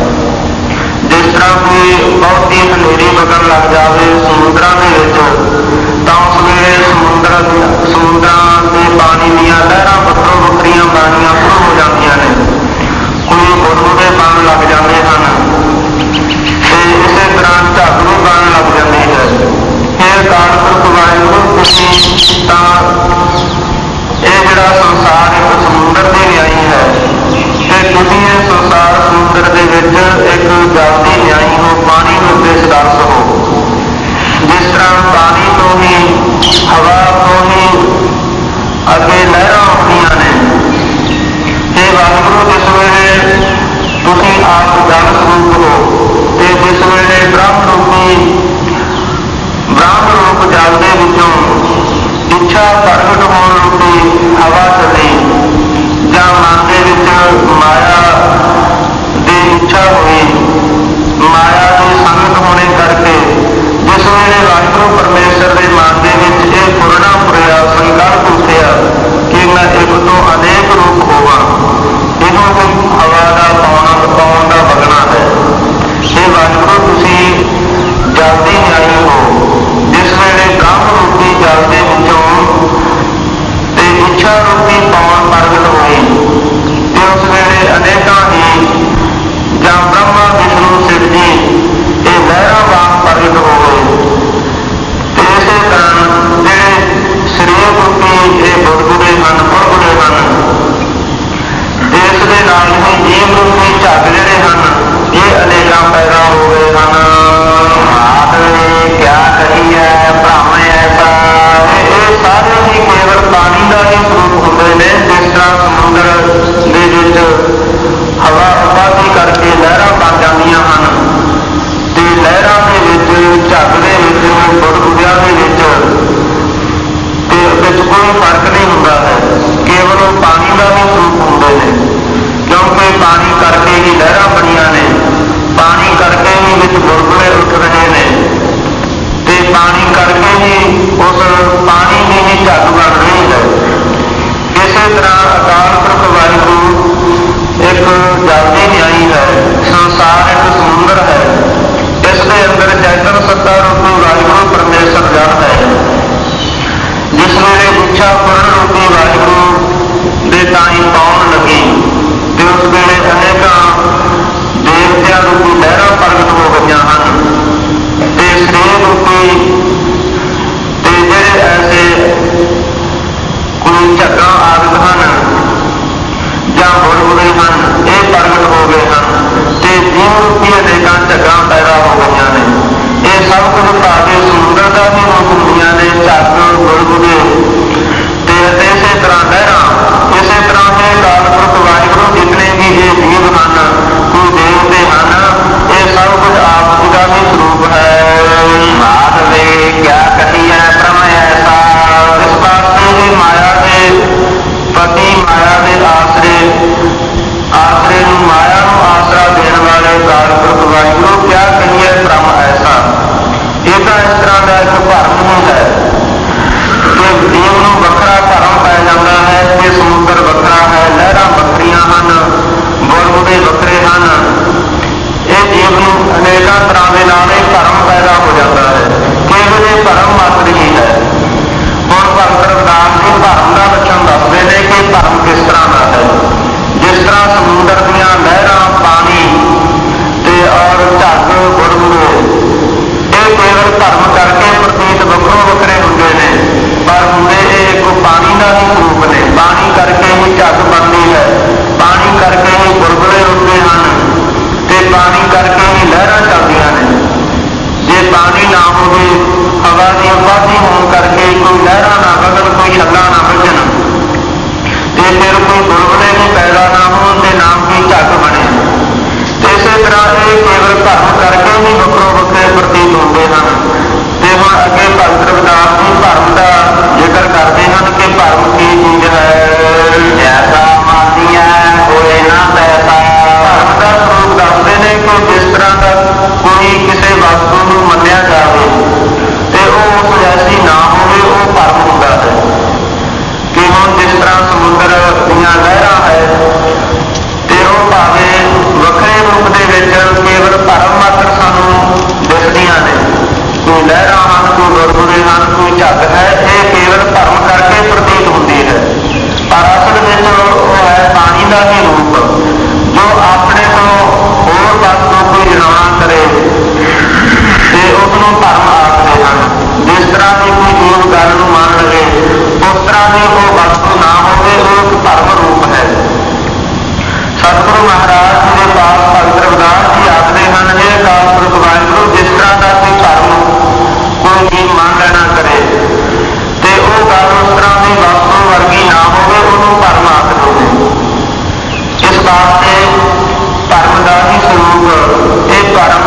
ਜਿਸ ਤਰ੍ਹਾਂ ਕੋਈ ਬਹੁਤੀ ਹਨੇਰੀ ਵਗਣ ਲੱਗ ਜਾਵੇ ਸਮੁੰਦਰਾਂ ਦੇ ਵਿੱਚ ਤਾਂ ਉਸ ਵੇਲੇ ਸਮੁੰਦਰਾਂ ਦੇ ਪਾਣੀ ਦੀਆਂ ਲਹਿਰਾਂ ਵੱਖਰੋ ਵੱਖਰੀਆਂ ਬਣਨੀਆਂ ਸ਼ੁਰੂ ਹੋ ਜਾਂਦੀਆਂ ਨੇ। ਕੋਈ ਬੁਲਬੁਲੇ ਬਣਨ ਲੱਗ ਜਾਂਦੇ ਹਨ ਤੇ ਇਸੇ ਤਰ੍ਹਾਂ ਝੱਗ ਵੀ ਬਣਨ ਲੱਗ ਜਾਂਦੀ ਹੈ। ਇਹ ਅਕਾਲ ਪੁਰਖ ਵਾਹਿਗੁਰੂ ਤੁਸੀਂ ਤਾਂ ਇਹ ਜਿਹੜਾ ਸੰਸਾਰ ਇੱਕ ਸਮੁੰਦਰ ਦੀ ਨਿਆਈ ਹੈ ਤੇ ਤੁਸੀਂ ਇਹ ਸੰਸਾਰ ਸਮੁੰਦਰ ਦੇ ਵਿੱਚ ਇੱਕ ਜਲ ਦੀ ਨਿਆਈ ਹੋ, ਪਾਣੀ ਨੂੰ ਉੱਤੇ ਸਦਰਸ ਹੋ। ਜਿਸ ਤਰ੍ਹਾਂ ਪਾਣੀ ਤੋਂ ਹੀ, ਹਵਾ ਤੋਂ ਹੀ ਅੱਗੇ ਲਹਿਰਾਂ ਹੁੰਦੀਆਂ ਨੇ। ਇਹ ਵਾਹਿਗੁਰੂ ਜਿਸ ਵੇਲੇ ਤੁਸੀਂ ਆਪ ਜਲ ਸਰੂਪ ਹੋ ਤੇ ਜਿਸ ਵੇਲੇ ਬ੍ਰਹਮ ਰੂਪ ਜਲ ਦੇ ਵਿੱਚੋਂ ਇੱਛਾ ਪ੍ਰਗਟ ਹੋਣ ਰੂਪੀ ਹਵਾ ਚੱਲੀ ਜਾਂ ਮਨ ਦੇ ਵਿੱਚ ਮਾਇਆ ਦੀ ਇੱਛਾ ਹੋਈ, ਮਾਇਆ ਦੀ ਸੰਗਤ ਹੋਣੇ ਕਰਕੇ ਜਿਸ ਵੇਲੇ ਵਾਹਿਗੁਰੂ ਪਰਮੇਸ਼ਰ ਦੇ ਮਨ ਦੇ ਵਿੱਚ ਇਹ ਪੁਰਣਾ ਪੁਰਿਆ ਸੰਕਲਪ ਉੱਠਿਆ ਕਿ ਮੈਂ ਇੱਕ ਤੋਂ ਅਨੇਕ ਰੂਪ ਹੋਵਾਂ, ਇਹਨੂੰ ਹਵਾ ਦਾ ਪਾਉਣ ਦਾ ਵਗਣਾ ਹੈ। ਇਹ ਵਾਹਿਗੁਰੂ ਤੁਸੀਂ ਜਲਦੀ ਨਿਆਈ ਹੋ। ਜਿਸ ਵੇਲੇ ਬ੍ਰਹਮ ਰੂਪੀ ਜਲ ਦੇ ਵਿੱਚੋਂ ਤੇ ਇੱਛਾ ਰੂਪੀ ਪਵਨ ਪ੍ਰਗਟ ਹੋਈ ਤੇ ਉਸ ਵੇਲੇ ਅਨੇਕਾਂ ਹੀ ਜਾਂ ਬ੍ਰਹਮਾ ਵਿਸ਼ਨੂੰ ਸ਼ਿਵ ਜੀ ਇਹ ਲਹਿਰਾਂ ਵਾਂਗ ਪ੍ਰਗਟ ਹੋ ਗਏ। ਉਸ ਪਾਣੀ ਦੀ ਹੀ ਝੱਗ ਬਣ ਰਹੀ ਹੈ। ਇਸੇ ਤਰ੍ਹਾਂ ਅਕਾਲ ਪੁਰਖ ਵਾਹਿਗੁਰੂ ਇੱਕ ਜਲਦੀ ਨਿਆਈ ਹੈ। ਸੰਸਾਰ ਇੱਕ ਸਮੁੰਦਰ ਹੈ। ਇਸ ਦੇ ਅੰਦਰ ਚੈਤਨ ਸੱਤਾ ਰੂਪੀ ਵਾਹਿਗੁਰੂ ਪਰਮੇਸ਼ਰ ਜਲ ਹੈ। ਜਿਸ ਵੇਲੇ ਇੱਛਾ ਪੂਰਨ ਰੂਪੀ ਵਾਹਿਗੁਰੂ ਦੇ ਤਾਈ ਪਾਉਣ ਲੱਗੀ ਤੇ ਉਸ ਵੇਲੇ ਅਨੇਕਾਂ ਦੇਵਤਿਆਂ ਰੂਪੀ ਲਹਿਰਾਂ ਪ੍ਰਗਟ ਹੋ ਗਈਆਂ ਹਨ ਤੇ ਸਰੀਰ ਰੂਪੀ ਤੇ ਜਿਹੜੇ ਐਸੇ ਕੋਈ ਝੱਗਾਂ ਆਦਿ ਹਨ ਜਾਂ ਬੁਲਬੁਲੇ ਹਨ, ਇਹ ਪ੍ਰਗਟ ਹੋ ਗਏ ਹਨ ਤੇ ਜੀਵ ਰੂਪੀ ਅਨੇਕਾਂ ਝੱਗਾਂ ਪੈਦਾ ਹੋ ਗਈਆਂ ਨੇ। ਇਹ ਸਭ ਕੁਝ ਭਾਵੇਂ ਸਮੁੰਦਰ ਦਾ ਵੀ ਰੂਪ ਹੁੰਦੀਆਂ ਨੇ, ਝੱਗ, ਬੁਲਬੁਲੇ ਤੇ ਇਸੇ ਤਰ੍ਹਾਂ ਲਹਿਰਾਂ। ਇਸੇ ਤਰ੍ਹਾਂ ਦੇ ਅਕਾਲ ਪੁਰਖ ਵਾਹਿਗੁਰੂ ਜਿਤਨੇ ਵੀ ਇਹ ਜੀਵ ਹਨ, ਕੋਈ ਦੇਵਤੇ ਹਨ, ਇਹ ਸਭ ਕੁਝ ਆਪ ਜੀ ਦਾ ਵੀ ਸਰੂਪ ਹੈ। ਮਾਧਵੇ ਕਿਆ ਕਹੀਐ ਭ੍ਰਮ ਐਸਾ। ਇਸ ਵਾਸਤੇ ਵੀ ਮਾਇਆ ਦੇ ਪਤੀ, ਮਾਇਆ ਦੇ ਆਸਰੇ ਨੂੰ, ਮਾਇਆ ਨੂੰ ਆਸਰਾ ਦੇਣ ਵਾਲੇ ਅਕਾਲ ਪੁਰਖ ਵਾਹਿਗੁਰੂ ਕਿਆ ਕਹੀਏ ਭ੍ਰਮ ਐਸਾ। ਇਹ ਤਾਂ ਇਸ ਤਰ੍ਹਾਂ ਦਾ ਇੱਕ ਭਰਮ ਹੀ ਹੈ ਕਿ ਜੀਵ ਨੂੰ ਵੱਖਰਾ ਭਰਮ ਪੈ ਜਾਂਦਾ ਹੈ ਕਿ ਸਮੁੰਦਰ ਵੱਖਰਾ ਹੈ, ਲਹਿਰਾਂ ਵੱਖਰੀਆਂ ਹਨ, ਬੁਲਬੁਲੇ ਵੱਖਰੇ ਹਨ। ਇਹ ਜੀਵ ਨੂੰ ਅਨੇਕਾਂ ਤਰ੍ਹਾਂ ਦੇ ਨਾਲ ਇਹ ਭਰਮ ਪੈਦਾ ਹੋ ਜਾਂਦਾ ਹੈ। ਕੇਵਲ ਇਹ ਭਰਮ ਮਾਤਰ ਹੀ ਹੈ। ਹੁਣ ਭਗਤ ਰਵਿਦਾਸ ਜੀ ਭਰਮ ਦਾ ਲੱਛਣ ਦੱਸਦੇ ਨੇ ਕਿ ਭਰਮ ਕਿਸ ਤਰ੍ਹਾਂ ਦਾ ਹੈ। ਜਿਸ ਤਰ੍ਹਾਂ ਸਮੁੰਦਰ ਦੀਆਂ ਲਹਿਰਾਂ, ਪਾਣੀ ਤੇ ਔਰ ਝੱਗ, ਬੁਲਬੁਲੇ ਇਹ ਕੇਵਲ ਧਰਮ ਕਰਕੇ ਪ੍ਰਤੀਤ ਵੱਖਰੋ ਵੱਖਰੇ ਹੁੰਦੇ ਨੇ, ਪਰ ਹੁੰਦੇ ਇਹ ਇੱਕ ਪਾਣੀ ਦਾ ਹੀ ਸਰੂਪ ਨੇ। ਪਾਣੀ ਕਰਕੇ ਹੀ ਝੱਗ ਬਣਦੀ ਹੈ, ਪਾਣੀ ਕਰਕੇ ਹੀ ਬੁਲਬੁਲੇ ਉੱਠਦੇ ਹਨ ਤੇ ਪਾਣੀ ਕਰਕੇ ਹੀ ਲਹਿਰਾਂ ਚੱਲਦੀਆਂ ਨੇ। ਜੇ ਪਾਣੀ ਨਾ ਹੋਵੇ, ਹਵਾ ਦੀ ਉਪਾਧੀ ਹੋਣ ਕਰਕੇ ਕੋਈ ਲਹਿਰਾਂ ਨਾ ਵਗਣ, ਕੋਈ ਛੱਲਾਂ ਨਾ ਵੱਜਣ ਤੇ ਫਿਰ ਕੋਈ ਬੁਲਬੁਲੇ ਵੀ ਪੈਦਾ ਨਾ ਹੋਣ ਤੇ ਨਾ ਕੋਈ ਝੱਗ ਬਣੇ। ਇਸੇ ਤਰ੍ਹਾਂ ਇਹ ਕੇਵਲ ਧਰਮ ਕਰਕੇ ਹੀ ਵੱਖਰੋ ਵੱਖਰੇ ਪ੍ਰਤੀਤ ਹੁੰਦੇ ਹਨ। ਤੇ ਹੁਣ ਅੱਗੇ ਭਗਤ ਰਵਿਦਾਸ ਜੀ ਭਰਮ ਦਾ ਜ਼ਿਕਰ ਕਰਦੇ ਹਨ ਕਿ ਭਰਮ ਕੀ ਚੀਜ਼ ਹੈ। ਜੈਸਾ ਮਾਨੀਐ ਹੋਏ ਨਾ ਤੈਸਾ। ਭਰਮ ਦਾ ਸਰੂਪ ਦੱਸਦੇ ਨੇ ਕਿ ਜਿਸ ਤਰ੍ਹਾਂ ਦਾ ਕੋਈ ਕਿਸੇ ਵਸਤੂ ਨੂੰ ਮੰਨਿਆ ਜਾਵੇ ਤੇ ਉਹ ਉਸ ਜੈਸੀ ਨਾ ਹੋਵੇ, ਉਹ ਭਰਮ ਹੁੰਦਾ ਹੈ। ਕਿ ਹੁਣ ਜਿਸ ਤਰ੍ਹਾਂ ਸਮੁੰਦਰ ਦੀਆਂ ਲਹਿਰਾਂ ਹੈ ਤੇ ਉਹ ਭਾਵੇਂ ਵੱਖਰੇ ਰੂਪ ਦੇ ਵਿੱਚ ਕੇਵਲ ਭਰਮ ਮਾਤਰ ਸਾਨੂੰ ਦਿਸਦੀਆਂ ਨੇ। ਕੋਈ ਲਹਿਰਾਂ ਹਨ, ਕੋਈ ਬੁਲਬੁਲੇ ਹਨ, ਕੋਈ ਝੱਗ ਹੈ, ਇਹ ਕੇਵਲ ਭਰਮ ਕਰਕੇ ਪ੍ਰਤੀਤ ਹੁੰਦੀ ਹੈ। ਪਰ ਅਸਲ ਵਿੱਚ ਉਹ ਹੈ ਪਾਣੀ ਦਾ ਹੀ ਰੂਪ ਜੋ ਆਪਣੇ ਤੋਂ ਹੋਰ ਵਸਤੂ ਕੋਈ ਜਨਾਉਣਾ ਕਰੇ ਤੇ ਉਸਨੂੰ ਭਰਮ ਆਖਦੇ ਹਨ। ਜਿਸ ਤਰ੍ਹਾਂ ਦੀ ਕੋਈ ਜੀਵ ਗੱਲ ਨੂੰ ਮੰਨ ਲਵੇ, ਉਸ ਤਰ੍ਹਾਂ ਦੀ ਉਹ ਵਸਤੂ ਨਾ ਹੋਵੇ, ਉਹ ਇੱਕ ਭਰਮ ਰੂਪ ਹੈ। ਸਤਿਗੁਰੂ ਮਹਾਰਾਜ ਜੀ ਦੇ ਪਾਸ ਭਗਤ ਰਵਿਦਾਸ ਜੀ ਆਖਦੇ ਹਨ, ਇਹ ਅਕਾਲ ਪੁਰਖ ਵਾਹਿਗੁਰੂ ਜਿਸ ਤਰ੍ਹਾਂ ਦਾ ਕੋਈ ਭਰਮ ਕੋਈ ਜੀਵ ਮੰਨ ਲੈਣਾ ਕਰੇ ਤੇ ਉਹ ਗੱਲ ਉਸ ਤਰ੍ਹਾਂ ਦੀ ਵਸਤੂ ਵਰਗੀ ਨਾ ਹੋਵੇ, ਉਹਨੂੰ ਭਰਮ ਆਖਦੇ ਨੇ। ਇਸ ਵਾਸਤੇ ਭਰਮ ਦਾ ਹੀ ਸਰੂਪ ਇਹ ਭਰਮ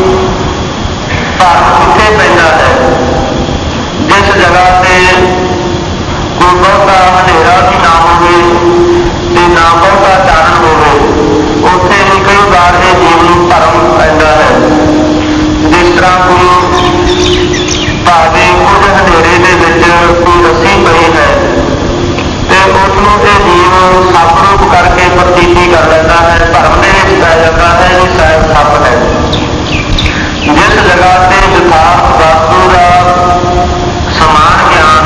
ਕਿੱਥੇ ਪੈਂਦਾ ਹੈ। ਜਿਸ ਜਗ੍ਹਾ ਤੇ ਕੋਈ ਬਹੁਤਾ ਹਨੇਰਾ ਵੀ ਨਾ ਹੋਵੇ ਤੇ ਨਾ ਬਹੁਤਾ ਚਾਨਣ ਹੋਵੇ, ਉੱਥੇ ਹੀ ਕਈ ਵਾਰ ਇਹ ਜੀਵ ਨੂੰ ਭਰਮ ਪੈਂਦਾ ਹੈ। ਜਿਸ ਤਰ੍ਹਾਂ ਕੋਈ ਭਾਵੇਂ ਕੁਝ ਹਨੇਰੇ ਦੇ ਵਿੱਚ ਕੋਈ ਰੱਸੀ ਪਈ ਹੈ ਤੇ ਉਸਨੂੰ ਇਹ ਜੀਵ ਸੱਪ ਰੂਪ ਕਰਕੇ ਪ੍ਰਤੀਤੀ ਕਰ ਲੈਂਦਾ ਹੈ, ਭਰਮ ਦੇ ਵਿੱਚ ਪੈ ਜਾਂਦਾ ਹੈ ਕਿ ਸ਼ਾਇਦ ਸੱਪ ਹੈ। ਜਿਸ ਜਗ੍ਹਾ ਤੇ ਯਥਾਰਥ ਵਸਤੂ ਦਾ ਸਮਾਨ ਗਿਆਨ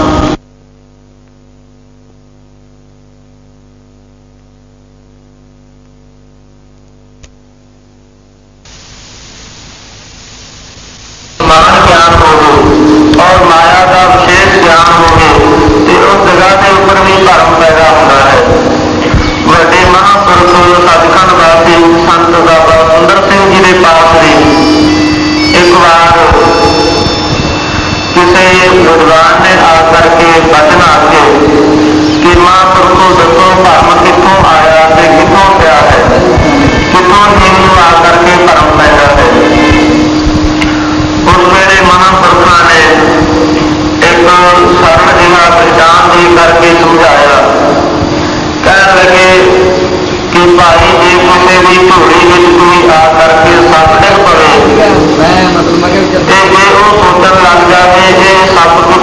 ਹੋਵੇ ਔਰ ਮਾਇਆ ਦਾ ਵਿਸ਼ੇਸ਼ ਗਿਆਨ ਹੋਵੇ ਤੇ ਉਸ ਜਗ੍ਹਾ ਦੇ ਉੱਪਰ ਵੀ ਭਰਮ ਪੈਦਾ ਹੁੰਦਾ ਹੈ। ਵੱਡੇ ਮਹਾਂਪੁਰਖ ਸੱਚਖੰਡ ਵਾਸੀ ਸੰਤ ਬਾਬਾ ਸੁੰਦਰ ਸਿੰਘ ਜੀ ਦੇ ਪਾਸ ਵੀ ਇੱਕ ਵਾਰ ਕਿਸੇ ਵਿਦਵਾਨ ਨੇ ਆ ਕਰਕੇ ਬਚਨ ਆਖੇ ਕਿ ਮਹਾਂਪੁਰਖੋ ਦੱਸੋ ਭਰਮ ਕਿੱਥੋਂ ਆਇਆ ਤੇ ਕਿੱਥੋਂ ਪਿਆ ਹੈ, ਕਿੱਥੋਂ ਜੀਵ ਨੂੰ ਆ ਕਰਕੇ ਭਰਮ ਪੈਦਾ ਹੈ। ਉਸ ਵੇਲੇ ਮਹਾਂਪੁਰਖਾਂ ਨੇ ਇੱਕ ਸਰਲ ਜਿਹਾ ਪਹਿਚਾਣ ਦੇ ਕਰਕੇ ਸਮਝਾਇਆ। ਕਹਿਣ ਲੱਗੇ ਕਿ ਭਾਈ ਜੇ ਕਿਸੇ ਦੀ ਝੋਲੀ ਵਿੱਚ ਕੋਈ ਆ ਕਰਕੇ ਸੱਪ ਡਿੱਗ ਪਵੇ ਤੇ ਜੇ ਉਹ ਸੋਚਣ ਲੱਗ ਜਾਵੇ ਇਹ ਸੱਪ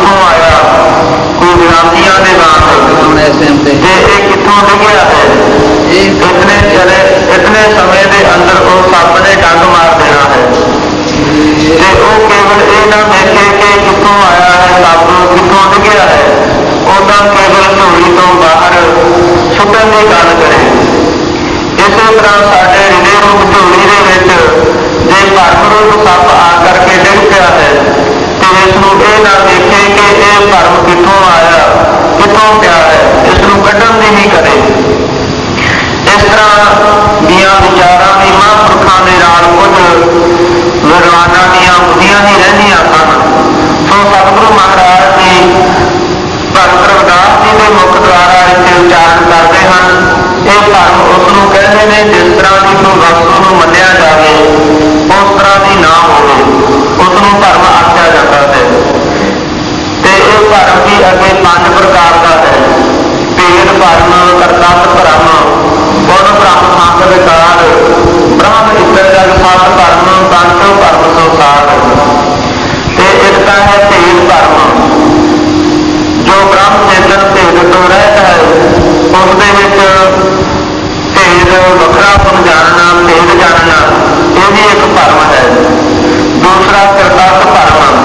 ਨਾ ਦੇਖੇ ਕਿ ਇਹ ਭਰਮ ਕਿੱਥੋਂ ਆਇਆ, ਕਿੱਥੋਂ ਪਿਆ ਹੈ, ਇਸ ਨੂੰ ਕੱਢਣ ਦੀ ਨਹੀਂ ਕਰੇ। ਇਸ ਤਰ੍ਹਾਂ ਦੀਆਂ ਵਿਚਾਰਾਂ ਵੀ ਮਹਾਂਪੁਰਖਾਂ ਦੇ ਨਾਲ ਕੁਝ ਵਿਦਵਾਨਾਂ ਦੀਆਂ ਬੁੱਧੀਆਂ ਹੀ ਰਹਿੰਦੀਆਂ ਸਨ। ਸੋ ਸਤਿਗੁਰੂ ਮਹਾਰਾਜ ਜੀ ਭਗਤ ਰਵਿਦਾਸ ਜੀ ਦੇ ਮੁਖ ਦੁਆਰਾ ਇੱਥੇ ਉਚਾਰਨ ਕਰਦੇ ਹਨ। ਇਹ ਭਰਮ ਉਸ ਨੂੰ ਕਹਿੰਦੇ ਨੇ ਜਿਸ ਤਰ੍ਹਾਂ ਦੀ ਕੋਈ ਵਸਤੂ ਨੂੰ ਮੰਨਿਆ ਜਾਵੇ ਉਸ ਤਰ੍ਹਾਂ ਦੀ ਨਾ ਹੋਵੇ, ਉਸ ਨੂੰ ਭਰਮ ਆਖਿਆ ਜਾਂਦਾ ਹੈ। ਤੇ ਇਹ ਭਰਮ ਵੀ ਅੱਗੇ 5 ਪ੍ਰਕਾਰ ਦਾ ਹੈ। ਭੇਦ ਭਰਮ, ਕਰਤੱਵ ਭਰਮ, ਗੁਣ ਭਰਮ, ਸੰਗ ਵਿਕਾਰ, ਬ੍ਰਹਮ ਇੱਤਰ ਜਗ ਸਤ ਭਰਮ, ਪੰਚੋ ਭਰਮ ਸੰਸਾਰ। ਤੇ ਇੱਕ ਤਾਂ ਹੈ ਭੇਦ ਭਰਮ, ਜੋ ਬ੍ਰਹਮ ਚੇਤਨ ਭੇਦ ਤੋਂ ਰਹਿਤ ਹੈ, ਉਸ ਦੇ ਵਿੱਚ ਭੇਦ ਵੱਖਰਾਪਨ ਜਾਣਨਾ, ਭੇਦ ਜਾਣਨਾ, ਇਹ ਵੀ ਇੱਕ ਭਰਮ ਹੈ। ਦੂਸਰਾ ਕਰਤੱਵ ਭਰਮ,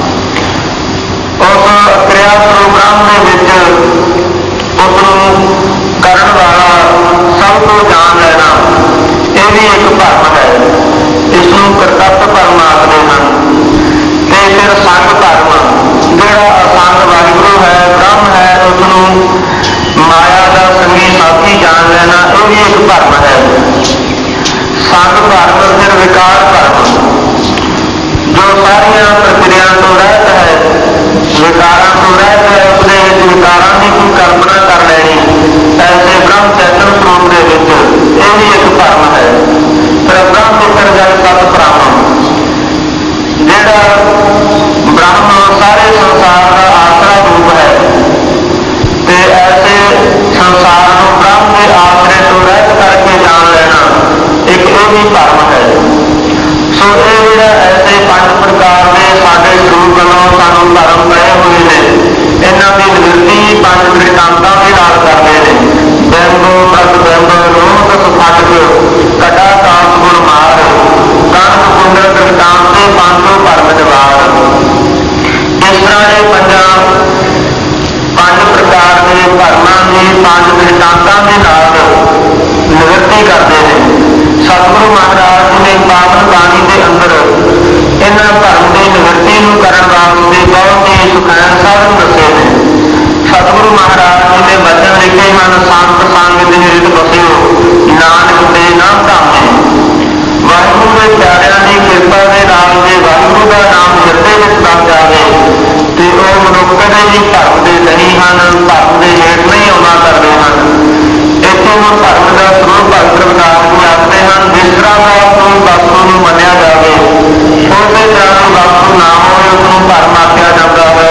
ਉਸ ਕਿਰਿਆ ਸਰੂਪ ਬ੍ਰਹਮ ਦੇ ਵਿੱਚ ਉਸ ਨੂੰ ਕਰਨ ਵਾਲਾ ਸਭ ਤੋਂ ਜਾਣ ਲੈਣਾ, ਇਹ ਵੀ ਇੱਕ ਭਰਮ ਹੈ। ਇਸ ਨੂੰ ਕਰਤੱਵ ਭਰਮ ਆਖਦੇ ਹਨ। ਤੇ ਫਿਰ ਸੰਗ ਭਰਮ, ਜਿਹੜਾ ਅਸੰਗ ਵਾਹਿਗੁਰੂ ਹੈ, ਬ੍ਰਹਮ ਹੈ, ਉਸ ਨੂੰ ਮਾਇਆ ਦਾ ਸੰਗੀ ਸਾਥੀ ਜਾਣ ਲੈਣਾ, ਇਹ ਵੀ ਇੱਕ ਭਰਮ ਹੈ। ਸੰਗ ਭਰਮ, ਫਿਰ ਵਿਕਾਰ ਭਰਮ, ਜੋ ਸਾਰੀਆਂ ਪ੍ਰਕਿਰਿਆ ਤੋਂ ਰਹਿਤ ਹੈ, ਵਿਕਾਰਾਂ ਤੋਂ ਰਹਿਤ ਹੈ, ਉਸਦੇ ਵਿੱਚ ਵਿਕਾਰਾਂ ਦੀ ਕੋਈ ਕਲਪਨਾ ਕਰ ਲੈਣੀ, ਐਸੇ ਬ੍ਰਹਮ ਚੇਤਨ ਸਰੂਪ ਦੇ ਵਿੱਚ, ਇਹ ਵੀ ਇੱਕ ਭਰਮ ਹੈ। ਫਿਰ ਬ੍ਰਹਮ ਇੱਤਰ ਜਗ ਸਤ ਭਰਮ, ਜਿਹੜਾ ਬ੍ਰਹਮ ਸਾਰੇ ਸੰਸਾਰ ਦਾ ਆਸਰਾ ਰੂਪ ਹੈ, ਤੇ ਐਸੇ ਸੰਸਾਰ ਨੂੰ ਬ੍ਰਹਮ ਦੇ ਆਸਰੇ ਤੋਂ ਰਹਿਤ ਕਰਕੇ ਜਾਣ ਲੈਣਾ, ਇੱਕ ਇਹ ਵੀ ਭਰਮ ਹੈ। ਸੋ ਇਹ ਜਿਹੜਾ ਐਸੇ 5 ਪ੍ਰਕਾਰ ਦੇ ਸਾਡੇ ਸਰੂਪ ਵੱਲੋਂ ਸਾਨੂੰ ਭਰਮ ਪਏ ਹੋਏ ਨੇ, ਇਹਨਾਂ ਦੀ ਨਿਵਰਤੀ 5 ਦ੍ਰਿਸ਼ਟਾਂਤਾਂ ਦੇ ਨਾਲ ਕਰਦੇ ਨੇ। ਬਿੰਬ ਪ੍ਰਤਿਬਿੰਬ, ਰੋਹ ਸਫਟਕ, ਕਟਾ ਕਾਸ ਗੁਣ ਮਾਰ, ਕਣਕ ਕੁੰਡਲ ਦ੍ਰਿਸ਼ਟਾਂਤ ਤੇ ਪੰਜੋ ਭਰਮ ਜਵਾਰ। ਇਸ ਤਰ੍ਹਾਂ ਇਹ 5 ਪ੍ਰਕਾਰ ਦੇ ਭਰਮਾਂ ਦੀ 5 ਦ੍ਰਿਸ਼ਟਾਂਤਾਂ ਦੇ ਨਾਲ ਨਿਵਰਤੀ ਕਰਦੇ ਨੇ। ਸਤਿਗੁਰੂ ਮਹਾਰਾਜ ਜੀ ਨੇ ਪਾਵਨ ਬਾਣੀ ਦੇ ਅੰਦਰ ਇਹਨਾਂ ਭਰਮ ਦੀ ਨਿਵਰਤੀ ਨੂੰ ਕਰਨ ਵਾਸਤੇ ਬਹੁਤ ਹੀ ਸੁਖੈਨ ਸਾਧਨ ਦੱਸੇ ਨੇ। ਸਤਿਗੁਰੂ ਮਹਾਰਾਜ ਜੀ ਨੇ ਬਚਨ ਲਿਖੇ ਹਨ, ਸੰਤ ਸੰਗ ਦੇ ਹਿਰਦ ਬਸਿਓ, ਨਾਨਕ ਦੇ ਨਾਮ ਧਾਮੇ। ਵਾਹਿਗੁਰੂ ਦੇ ਪਿਆਰਿਆਂ ਦੀ ਕਿਰਪਾ ਦੇ ਨਾਲ ਜੇ ਵਾਹਿਗੁਰੂ ਦਾ ਨਾਮ ਹਿਰਦੇ ਵਿੱਚ ਬਸ ਜਾਵੇ ਤੇ ਉਹ ਮਨੁੱਖ ਕਦੇ ਵੀ ਭਰਮ ਦੇ ਨਹੀਂ ਹਨ, ਭਰਮ ਦੇ ਹੇਠ ਨਹੀਂ ਆਉਣਾ ਕਰਦੇ ਹਨ। ਇੱਥੇ ਉਹ ਭਰਮ ਦਾ ਸਰੂਪ ਭਗਤ ਰਵਿਦਾਸ ਜੀ ਆਖਦੇ ਹਨ, ਜਿਸ ਤਰ੍ਹਾਂ ਦਾ ਕੋਈ ਵਸਤੂ ਨੂੰ ਮੰਨਿਆ ਜਾਵੇ ਉਸੇ ਤਰ੍ਹਾਂ ਦੀ ਵਸਤੂ ਨਾ ਹੋਵੇ, ਉਸਨੂੰ ਭਰਮ ਆਖਿਆ ਜਾਂਦਾ ਹੈ।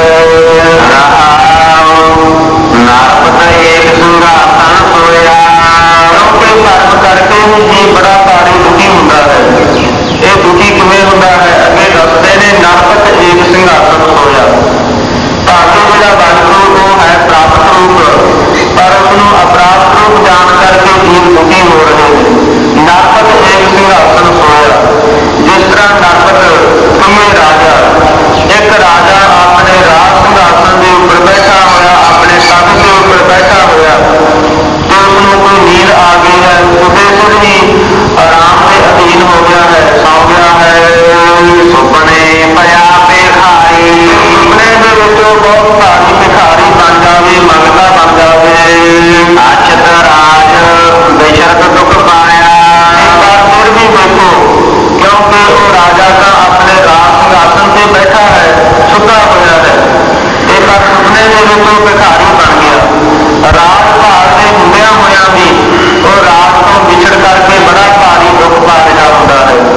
ਨਾਰਪਤ ਏਕ ਸਿੰਘਾਸਣ ਸੋਇਆ, ਕਿਉਂਕਿ ਭਰਮ ਕਰਕੇ ਵੀ ਜੀ ਬੜਾ ਭਾਰੀ ਦੁਖੀ ਹੁੰਦਾ ਹੈ। ਇਹ ਦੁਖੀ ਕਿਵੇਂ ਹੁੰਦਾ ਹੈ, ਅੱਗੇ ਦੱਸਦੇ ਨੇ, ਨਾਰਪਤ ਏਕ ਸਿੰਘਾਸਣ ਸੋਇਆ। ਭਾਵੇਂ ਜਿਹੜਾ ਵਾਹਿਗੁਰੂ ਉਹ ਹੈ ਪ੍ਰਾਪਤ ਰੂਪ, ਪਰ ਉਸਨੂੰ ਅਪਰਾਪਤ ਰੂਪ ਜਾਣ ਕਰਕੇ ਜੀਵ ਦੁਖੀ ਹੋ ਰਹੇ ਨੇ। ਨਾਰਪਤ ਏਕ ਸਿੰਘਾਸਣ ਸੋਇਆ, ਜਿਸ ਤਰ੍ਹਾਂ ਨਾਰਪਤ ਕਮੇ ਰਾਜਾ, ਇੱਕ ਰਾਜਾ ਆਪਣੇ ਰਾਜ ਸਿੰਘਾਸਣ ਦੇ ਉੱਪਰ ਬੈਠਾ ਹੋਇਆ, ਆਪਣੇ ਤਖ਼ਤ ਦੇ ਉੱਪਰ ਬੈਠਾ ਹੋਇਆ, ਤੇ ਉਸਨੂੰ ਕੋਈ ਨੀਂਦ ਆ ਗਈ ਹੈ, ਉਹਦੇ ਸਿਰ ਹੀ ਆਰਾਮ ਦੇ ਅਧੀਨ ਹੋ ਗਿਆ ਹੈ, ਸੌ ਗਿਆ ਹੈ। ਸੁਪਨੇ ਪਿਆ ਭਿਖਾਰੀ, ਸੁਪਨੇ ਦੇ ਵਿੱਚੋਂ ਬਹੁਤ ਭਾਰੀ ਭਿਖਾਰੀ ਬਣ ਜਾਵੇ, ਮੰਗਤਾ ਬਣ ਜਾਵੇ। ਅਛਤ ਰਾਜ ਬੇਸ਼ਰਤ ਦੁੱਖ ਪਾਇਆ, ਪਰ ਫਿਰ ਵੀ ਦੇਖੋ, ਕਿਉਂਕਿ ਉਹ ਰਾਜਾ ਤਾਂ ਆਪਣੇ ਰਾਜ ਸਿੰਘਾਸਣ ਤੇ ਬੈਠਾ ਹੈ, ਸੁੱਤਾ ਹੋਇਆ ਹੈ, ਇਹ ਪਰ ਸੁਪਨੇ ਦੇ ਵਿੱਚੋਂ ਭਿਖਾਰੀ ਬਣ ਗਿਆ। ਰਾਜ ਭਾਗ ਦੇ ਹੁੰਦਿਆਂ ਹੋਇਆਂ ਵੀ ਉਹ ਰਾਜ ਤੋਂ ਵਿਛੜ ਕਰਕੇ ਬੜਾ ਭਾਰੀ ਦੁੱਖ ਪਾ ਰਿਹਾ ਹੁੰਦਾ ਹੈ।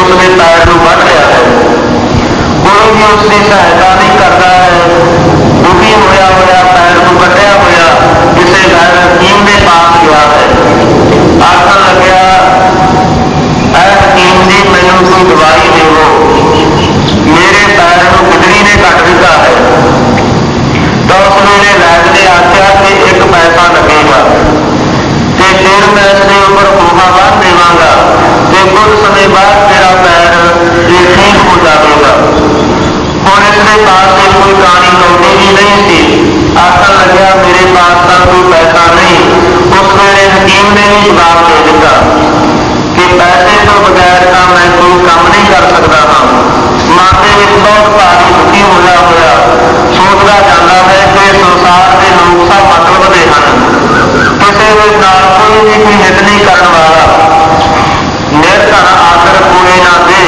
ਉਸਦੇ ਪੈਰ ਨੂੰ ਵੱਢ ਰਿਹਾ ਹੈ। ਕੋਈ ਵੀ ਉਸਦੀ ਸਹਾਇਤਾ ਨਹੀਂ ਕਰਦਾ ਹੈ। ਦੁਖੀ ਹੋਇਆ ਹੋਇਆ ਪੈਰ ਨੂੰ ਵੱਢਿਆ ਹੋਇਆ ਕਿਸੇ ਗੈਰ ਹਕੀਮ ਦੇ ਪਾਸ ਗਿਆ ਹੈ। ਆਖਣ ਲੱਗਿਆ, ਐ ਹਕੀਮ ਜੀ, ਮੈਨੂੰ ਕੋਈ ਦਵਾਈ ਦੇਵੋ, ਮੇਰੇ ਪੈਰ ਨੂੰ ਬਿਜਲੀ ਨੇ ਕੱਟ ਦਿੱਤਾ ਹੈ। ਤਾਂ ਉਸ ਵੇਲੇ ਵੈਦ ਨੇ ਆਖਿਆ ਕਿ 1 ਪੈਸਾ ਲੱਗੇਗਾ ਤੇ ਫਿਰ ਮੈਂ ਇਸਦੇ ਉੱਪਰ ਖੋਖਾ ਬੰਨ੍ਹ ਦੇਵਾਂਗਾ ਤੇ ਕੁਝ ਸਮੇਂ ਬਾਅਦ ਤੇਰਾ ਪੈਰ ਠੀਕ ਹੋ ਜਾਵੇਗਾ। ਹੁਣ ਇਸਦੇ ਪਾਸ ਕੋਈ ਕਾਣੀ ਕੌਡੀ ਵੀ ਨਹੀਂ ਸੀ। ਆਖਣ ਲੱਗਿਆ, ਮੇਰੇ ਪਾਸ ਤਾਂ ਕੋਈ ਪੈਸਾ ਨਹੀਂ। ਉਸ ਵੇਲੇ ਹਕੀਮ ਨੇ ਵੀ ਜਵਾਬ ਦੇ ਦਿੱਤਾ ਕਿ ਪੈਸੇ ਤੋਂ ਬਗੈਰ ਤਾਂ ਮੈਂ ਕੋਈ ਕੰਮ ਨਹੀਂ ਕਰ ਸਕਦਾ ਹਾਂ। ਮਨ ਦੇ ਵਿੱਚ ਬਹੁਤ ਭਾਰੀ ਦੁਖੀ ਹੋਇਆ ਹੋਇਆ ਸੋਚਦਾ ਜਾਂਦਾ ਹੈ ਕਿ ਸੰਸਾਰ ਦੇ ਲੋਕ ਸਭ ਮਤਲਬ ਦੇ ਹਨ। ਕਿਸੇ ਦੇ ਨਾਲ ਕੋਈ ਵੀ ਕੋਈ ਹਿੱਤ ਨਹੀਂ ਕਰਨ ਵਾਲਾ। ਨਿਰਧਨ ਆਦਰ ਕੋਈ ਨਾ ਦੇ,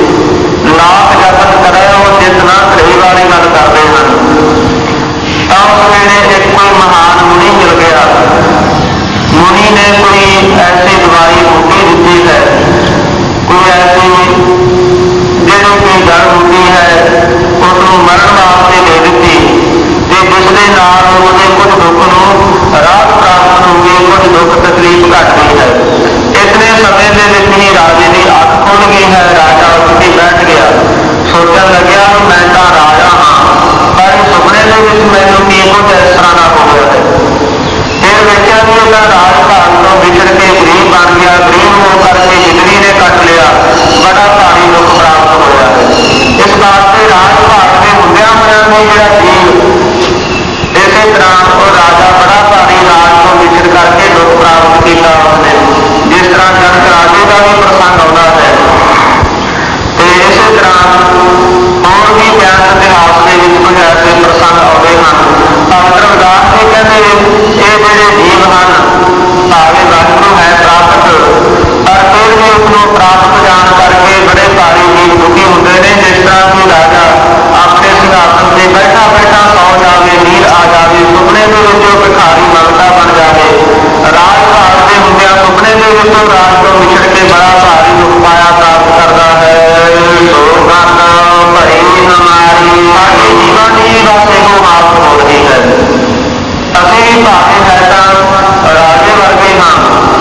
ਲਾਭ ਯਤਨ ਕਰੇ ਉਹ ਜਿੱਤ ਨਾ ਘੜੀ ਵਾਲੀ ਗੱਲ ਕਰਦੇ ਹਨ। ਤਾਂ ਉਸ ਵੇਲੇ ਇੱਕ ਕੋਈ ਮਹਾਨ ਮੁਨੀ ਮਿਲ ਗਿਆ। ਮੁਨੀ ਨੇ ਕੋਈ ਐਸੀ ਦਵਾਈ ਬੂਟੀ ਦਿੱਤੀ ਹੈ, ਕੋਈ ਐਸੀ ਜਿਹੜੀ ਕੋਈ ਜੜ ਬੂਟੀ ਹੈ ਉਸਨੂੰ ਮਰਨ ਵਾਸਤੇ ਦੇ ਦਿੱਤੀ ਤੇ ਜਿਸ ਦੇ ਨਾਲ ਉਹਦੇ ਕੁਝ ਦੁੱਖ ਨੂੰ ਰਾਹਤ ਪ੍ਰਾਪਤ ਹੋ ਗਈ, ਕੁਝ ਦੁੱਖ ਤਕਲੀਫ ਘੱਟ ਗਈ ਹੈ। ਇਤਨੇ ਸਮੇਂ ਦੇ ਵਿੱਚ ਹੀ ਰਾਜੇ ਦੀ ਅੱਖ ਖੁੱਲ ਗਈ ਹੈ। ਰਾਜਾ ਉੱਠ ਕੇ ਬੈਠ ਗਿਆ, ਸੋਚਣ ਲੱਗਿਆ ਮੈਂ ਤਾਂ ਰਾਜਾ ਹਾਂ, ਪਰ ਸੁਪਨੇ ਦੇ ਵਿੱਚ ਮੈਨੂੰ ਕੀ ਕੁਝ ਇਸ ਤਰ੍ਹਾਂ ਦਾ ਹੋ ਗਿਆ ਹੈ। ਫਿਰ ਵੇਖਿਆ ਕਿ ਉਹਦਾ ਰਾਜ ਭਾਗ ਤੋਂ ਵਿਛੜ ਕੇ ਗਰੀਬ ਬਣ ਗਿਆ। ਗਰੀਬ ਹੋਣ ਕਰਕੇ ਬਿਜਲੀ ਨੇ ਕੱਟ ਲਿਆ, ਬੜਾ ਭਾਰੀ ਦੁੱਖ ਪ੍ਰਾਪਤ ਹੋਇਆ ਹੈ। ਇਸ ਵਾਸਤੇ ਰਾਜ ਭਾਗ ਦੇ ਹੁੰਦਿਆਂ ਹੋਇਆਂ ਵੀ ਜਿਹੜਾ ਜੀਵ ਇਸੇ ਤਰ੍ਹਾਂ ਉਹ ਰਾਜਾ ਬੜਾ ਭਾਰੀ ਰਾਜ ਤੋਂ ਵਿਛੜ ਕਰਕੇ ਦੁੱਖ ਪ੍ਰਾਪਤ ਕੀਤਾ ਉਸਨੇ। ਜਿਸ ਤਰ੍ਹਾਂ ਜਨਕ ਰਾਜੇ ਦਾ ਵੀ ਪ੍ਰਸੰਗ ਆਉਂਦਾ ਹੈ ਤੇ ਇਸੇ ਤਰ੍ਹਾਂ ਹੋਰ ਵੀ ਗਿਆਨ ਇਤਿਹਾਸ ਦੇ ਵਿੱਚ ਕੁਝ ਐਸੇ ਪ੍ਰਸੰਗ ਆਉਂਦੇ ਹਨ। ਭਗਤ ਰਵਿਦਾਸ ਜੀ ਕਹਿੰਦੇ ਇਹ ਜਿਹੜੇ ਜੀਵ ਹਨ ਭਾਵੇਂ ਵਾਹਿਗੁਰੂ ਹੈ ਪ੍ਰਾਪਤ, ਪਰ ਫਿਰ ਵੀ ਉਸਨੂੰ ਪ੍ਰਾਪਤ ਜਾਣ ਕਰਕੇ ਬੜੇ ਭਾਰੀ ਜੀਵ ਦੁਖੀ ਹੁੰਦੇ ਨੇ। ਜਿਸ ਤਰ੍ਹਾਂ ਕਿ ਰਾਜਾ ਆਪਣੇ ਸਿੰਘਾਸਨ ਤੇ ਬੈਠਾ ਬੈਠਾ ਸੌ ਜਾਵੇ, ਨੀਂਦ ਆ ਜਾਵੇ, ਸੁਪਨੇ ਦੇ ਵਿੱਚ ਉਹ ਭਿਖਾਰੀ ਮੰਗਤਾ ਬਣ ਜਾਵੇ। ਰਾਜ ਭਾਗ ਦੇ ਹੁੰਦਿਆਂ ਸੁਪਨੇ ਦੇ ਵਿੱਚ ਉਹ ਰਾਜ ਤੋਂ ਵਿਛੜ ਕੇ ਬੜਾ ਭਾਰੀ ਦੁੱਖ ਪਾਇਆ ਪ੍ਰਾਪਤ ਕਰਦਾ ਹੈ। ਭਰੀ ਹਮਾਰੀ ਸਾਡੇ ਜੀਵਨ ਦੀ ਬਸ ਇਹੋ ਹਾਲਤ ਹੋ ਰਹੀ ਹੈ। ਅਸੀਂ ਭਾਵੇਂ ਹੈ ਤਾਂ ਰਾਜੇ ਵਰਗੇ ਹਾਂ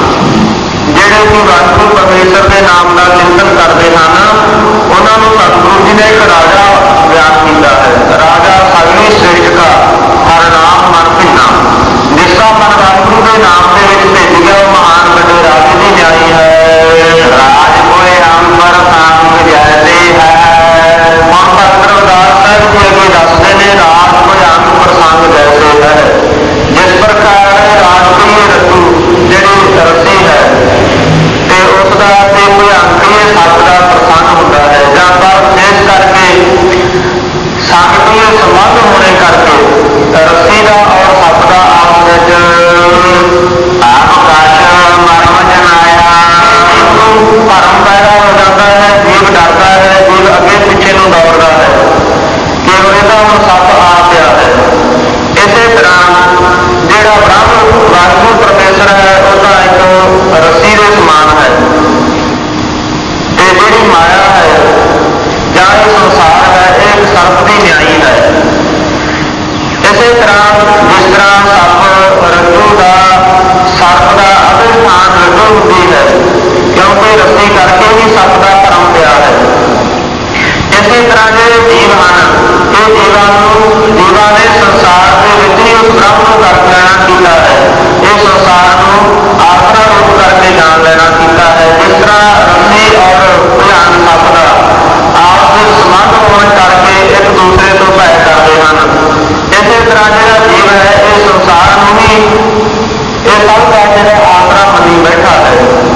ਜਿਹੜੇ ਕਿ ਵਾਹਿਗੁਰੂ ਪਰਮੇਸ਼ਰ ਦੇ ਨਾਮ ਦਾ ਚਿੰਤਨ ਕਰਦੇ ਹਨ। ਉਹਨਾਂ ਨੂੰ ਸਤਿਗੁਰੂ ਜੀ ਨੇ ਇੱਕ ਰਾਜਾ ਬਿਆਨ ਕੀਤਾ ਹੈ। ਰਾਜਾ ਸਗਲੀ ਸ੍ਰਿਸ਼ਟ ਕਾ ਹਰ ਨਾਮ ਮਨ ਭਿੰਨਾ। ਜਿਸ ਦਾ ਮਨ ਵਾਹਿਗੁਰੂ ਦੇ ਨਾਮ ਦੇ ਵਿੱਚ ਭਿੱਜ ਗਿਆ ਉਹ ਮਹਾਨ ਵੱਡੇ ਰਾਜੇ ਦੀ ਨਿਆਈ ਹੈ। ਰਾਜ ਕੋਏ ਅੰਬਰ ਸੰਗ ਜੈਸੇ ਹੈ। ਹੁਣ ਭਗਤ ਰਵਿਦਾਸ ਸਾਹਿਬ ਜੀ ਅੱਗੇ ਦੱਸਦੇ ਨੇ, ਰਾਜ ਕੋਈ ਅੰਗ ਪ੍ਰਸੰਗ ਜੈਸੇ ਹੈ। ਜਿਸ ਪ੍ਰਕਾਰ ਰਾਜ ਕੋਈ ਰਤੂ ਜਿਹੜੀ ਰੱਸੀ ਹੈ ਤੇ ਉਸਦਾ ਤੇ ਕੋਈ ਅੰਕੀਏ ਸੱਪ ਦਾ ਪ੍ਰਸੰਗ ਹੁੰਦਾ ਹੈ, ਜਾਂ ਪਰ ਵਿਸ਼ੇਸ਼ ਕਰਕੇ ਸੰਗਤੀਏ ਸੰਬੰਧ ਹੋਣੇ ਕਰਕੇ ਰੱਸੀ ਦਾ ਔਰ ਸੱਪ ਦਾ ਆਪਸ ਵਿੱਚ ਆਕਾਸ਼ ਮਰਮ ਜਨਾਇਆ ਭਰਮ ਪੈਦਾ ਹੋ ਜਾਂਦਾ ਹੈ। ਜੀਵ ਡਰਦਾ ਹੈ, ਜੀਵ ਅੱਗੇ ਪਿੱਛੇ ਨੂੰ ਦੌੜਦਾ ਹੈ ਕਿ ਇਹਦਾ ਹੁਣ ਸੱਪ ਆ ਪਿਆ ਹੈ। ਇਸੇ ਤਰ੍ਹਾਂ ਜਿਹੜਾ ਬ੍ਰਹਮ ਵਾਹਿਗੁਰੂ ਪਰਮੇਸ਼ਰ ਹੈ ਉਹ ਤਾਂ ਇੱਕ ਰੱਸੀ ਦੇ ਸਮਾਨ ਹੈ ਤੇ ਜਿਹੜੀ ਮਾਇਆ ਹੈ ਜਾਂ ਇਹ ਸੰਸਾਰ ਹੈ ਇਹ ਇੱਕ ਸਰਪ ਦੀ ਨਿਆਈ ਹੈ। ਇਸੇ ਤਰ੍ਹਾਂ ਜਿਸ ਤਰ੍ਹਾਂ ਸੱਪ ਰੱਜੂ ਦਾ ਸਰਪ ਦਾ ਅਧਿਸ਼ਾਨ ਰੱਜੂ ਹੁੰਦੀ ਹੈ ਕਿਉਂਕਿ ਰੱਸੀ ਕਰਕੇ ਹੀ ਸੱਪ ਦਾ ਭਰਮ ਪਿਆ ਹੈ। ਇਸੇ ਤਰ੍ਹਾਂ ਜਿਹੜੇ ਜੀਵ ਹਨ ਇਹ ਜੀਵਾਂ ਨੇ ਸੰਸਾਰ ਦੇ ਵਿੱਚ ਹੀ ਉਸ ਬ੍ਰਹਮ ਨੂੰ ਕਰ ਲੈਣਾ ਕੀਤਾ ਹੈ। ਇਹ ਸੰਸਾਰ ਨੂੰ ਆਸਰਾ ਰੂਪ ਕਰਕੇ ਜਾਣ ਲੈਣਾ ਕੀਤਾ ਹੈ। ਜਿਸ ਤਰ੍ਹਾਂ ਰੱਸੀ ਔਰ ਭਿਆਨ ਸੱਪ ਦਾ ਆਪਸ ਵਿੱਚ ਸੰਬੰਧ ਹੋਣ ਕਰਕੇ ਇੱਕ ਦੂਸਰੇ ਤੋਂ ਭੈ ਕਰਦੇ ਹਨ। ਇਸੇ ਤਰ੍ਹਾਂ ਜਿਹੜਾ ਜੀਵ ਹੈ ਇਹ ਸੰਸਾਰ ਨੂੰ ਹੀ ਇਹ ਸਭ ਦਾ ਜਿਹੜਾ ਆਸਰਾ ਮੰਨੀ ਬੈਠਾ ਹੈ।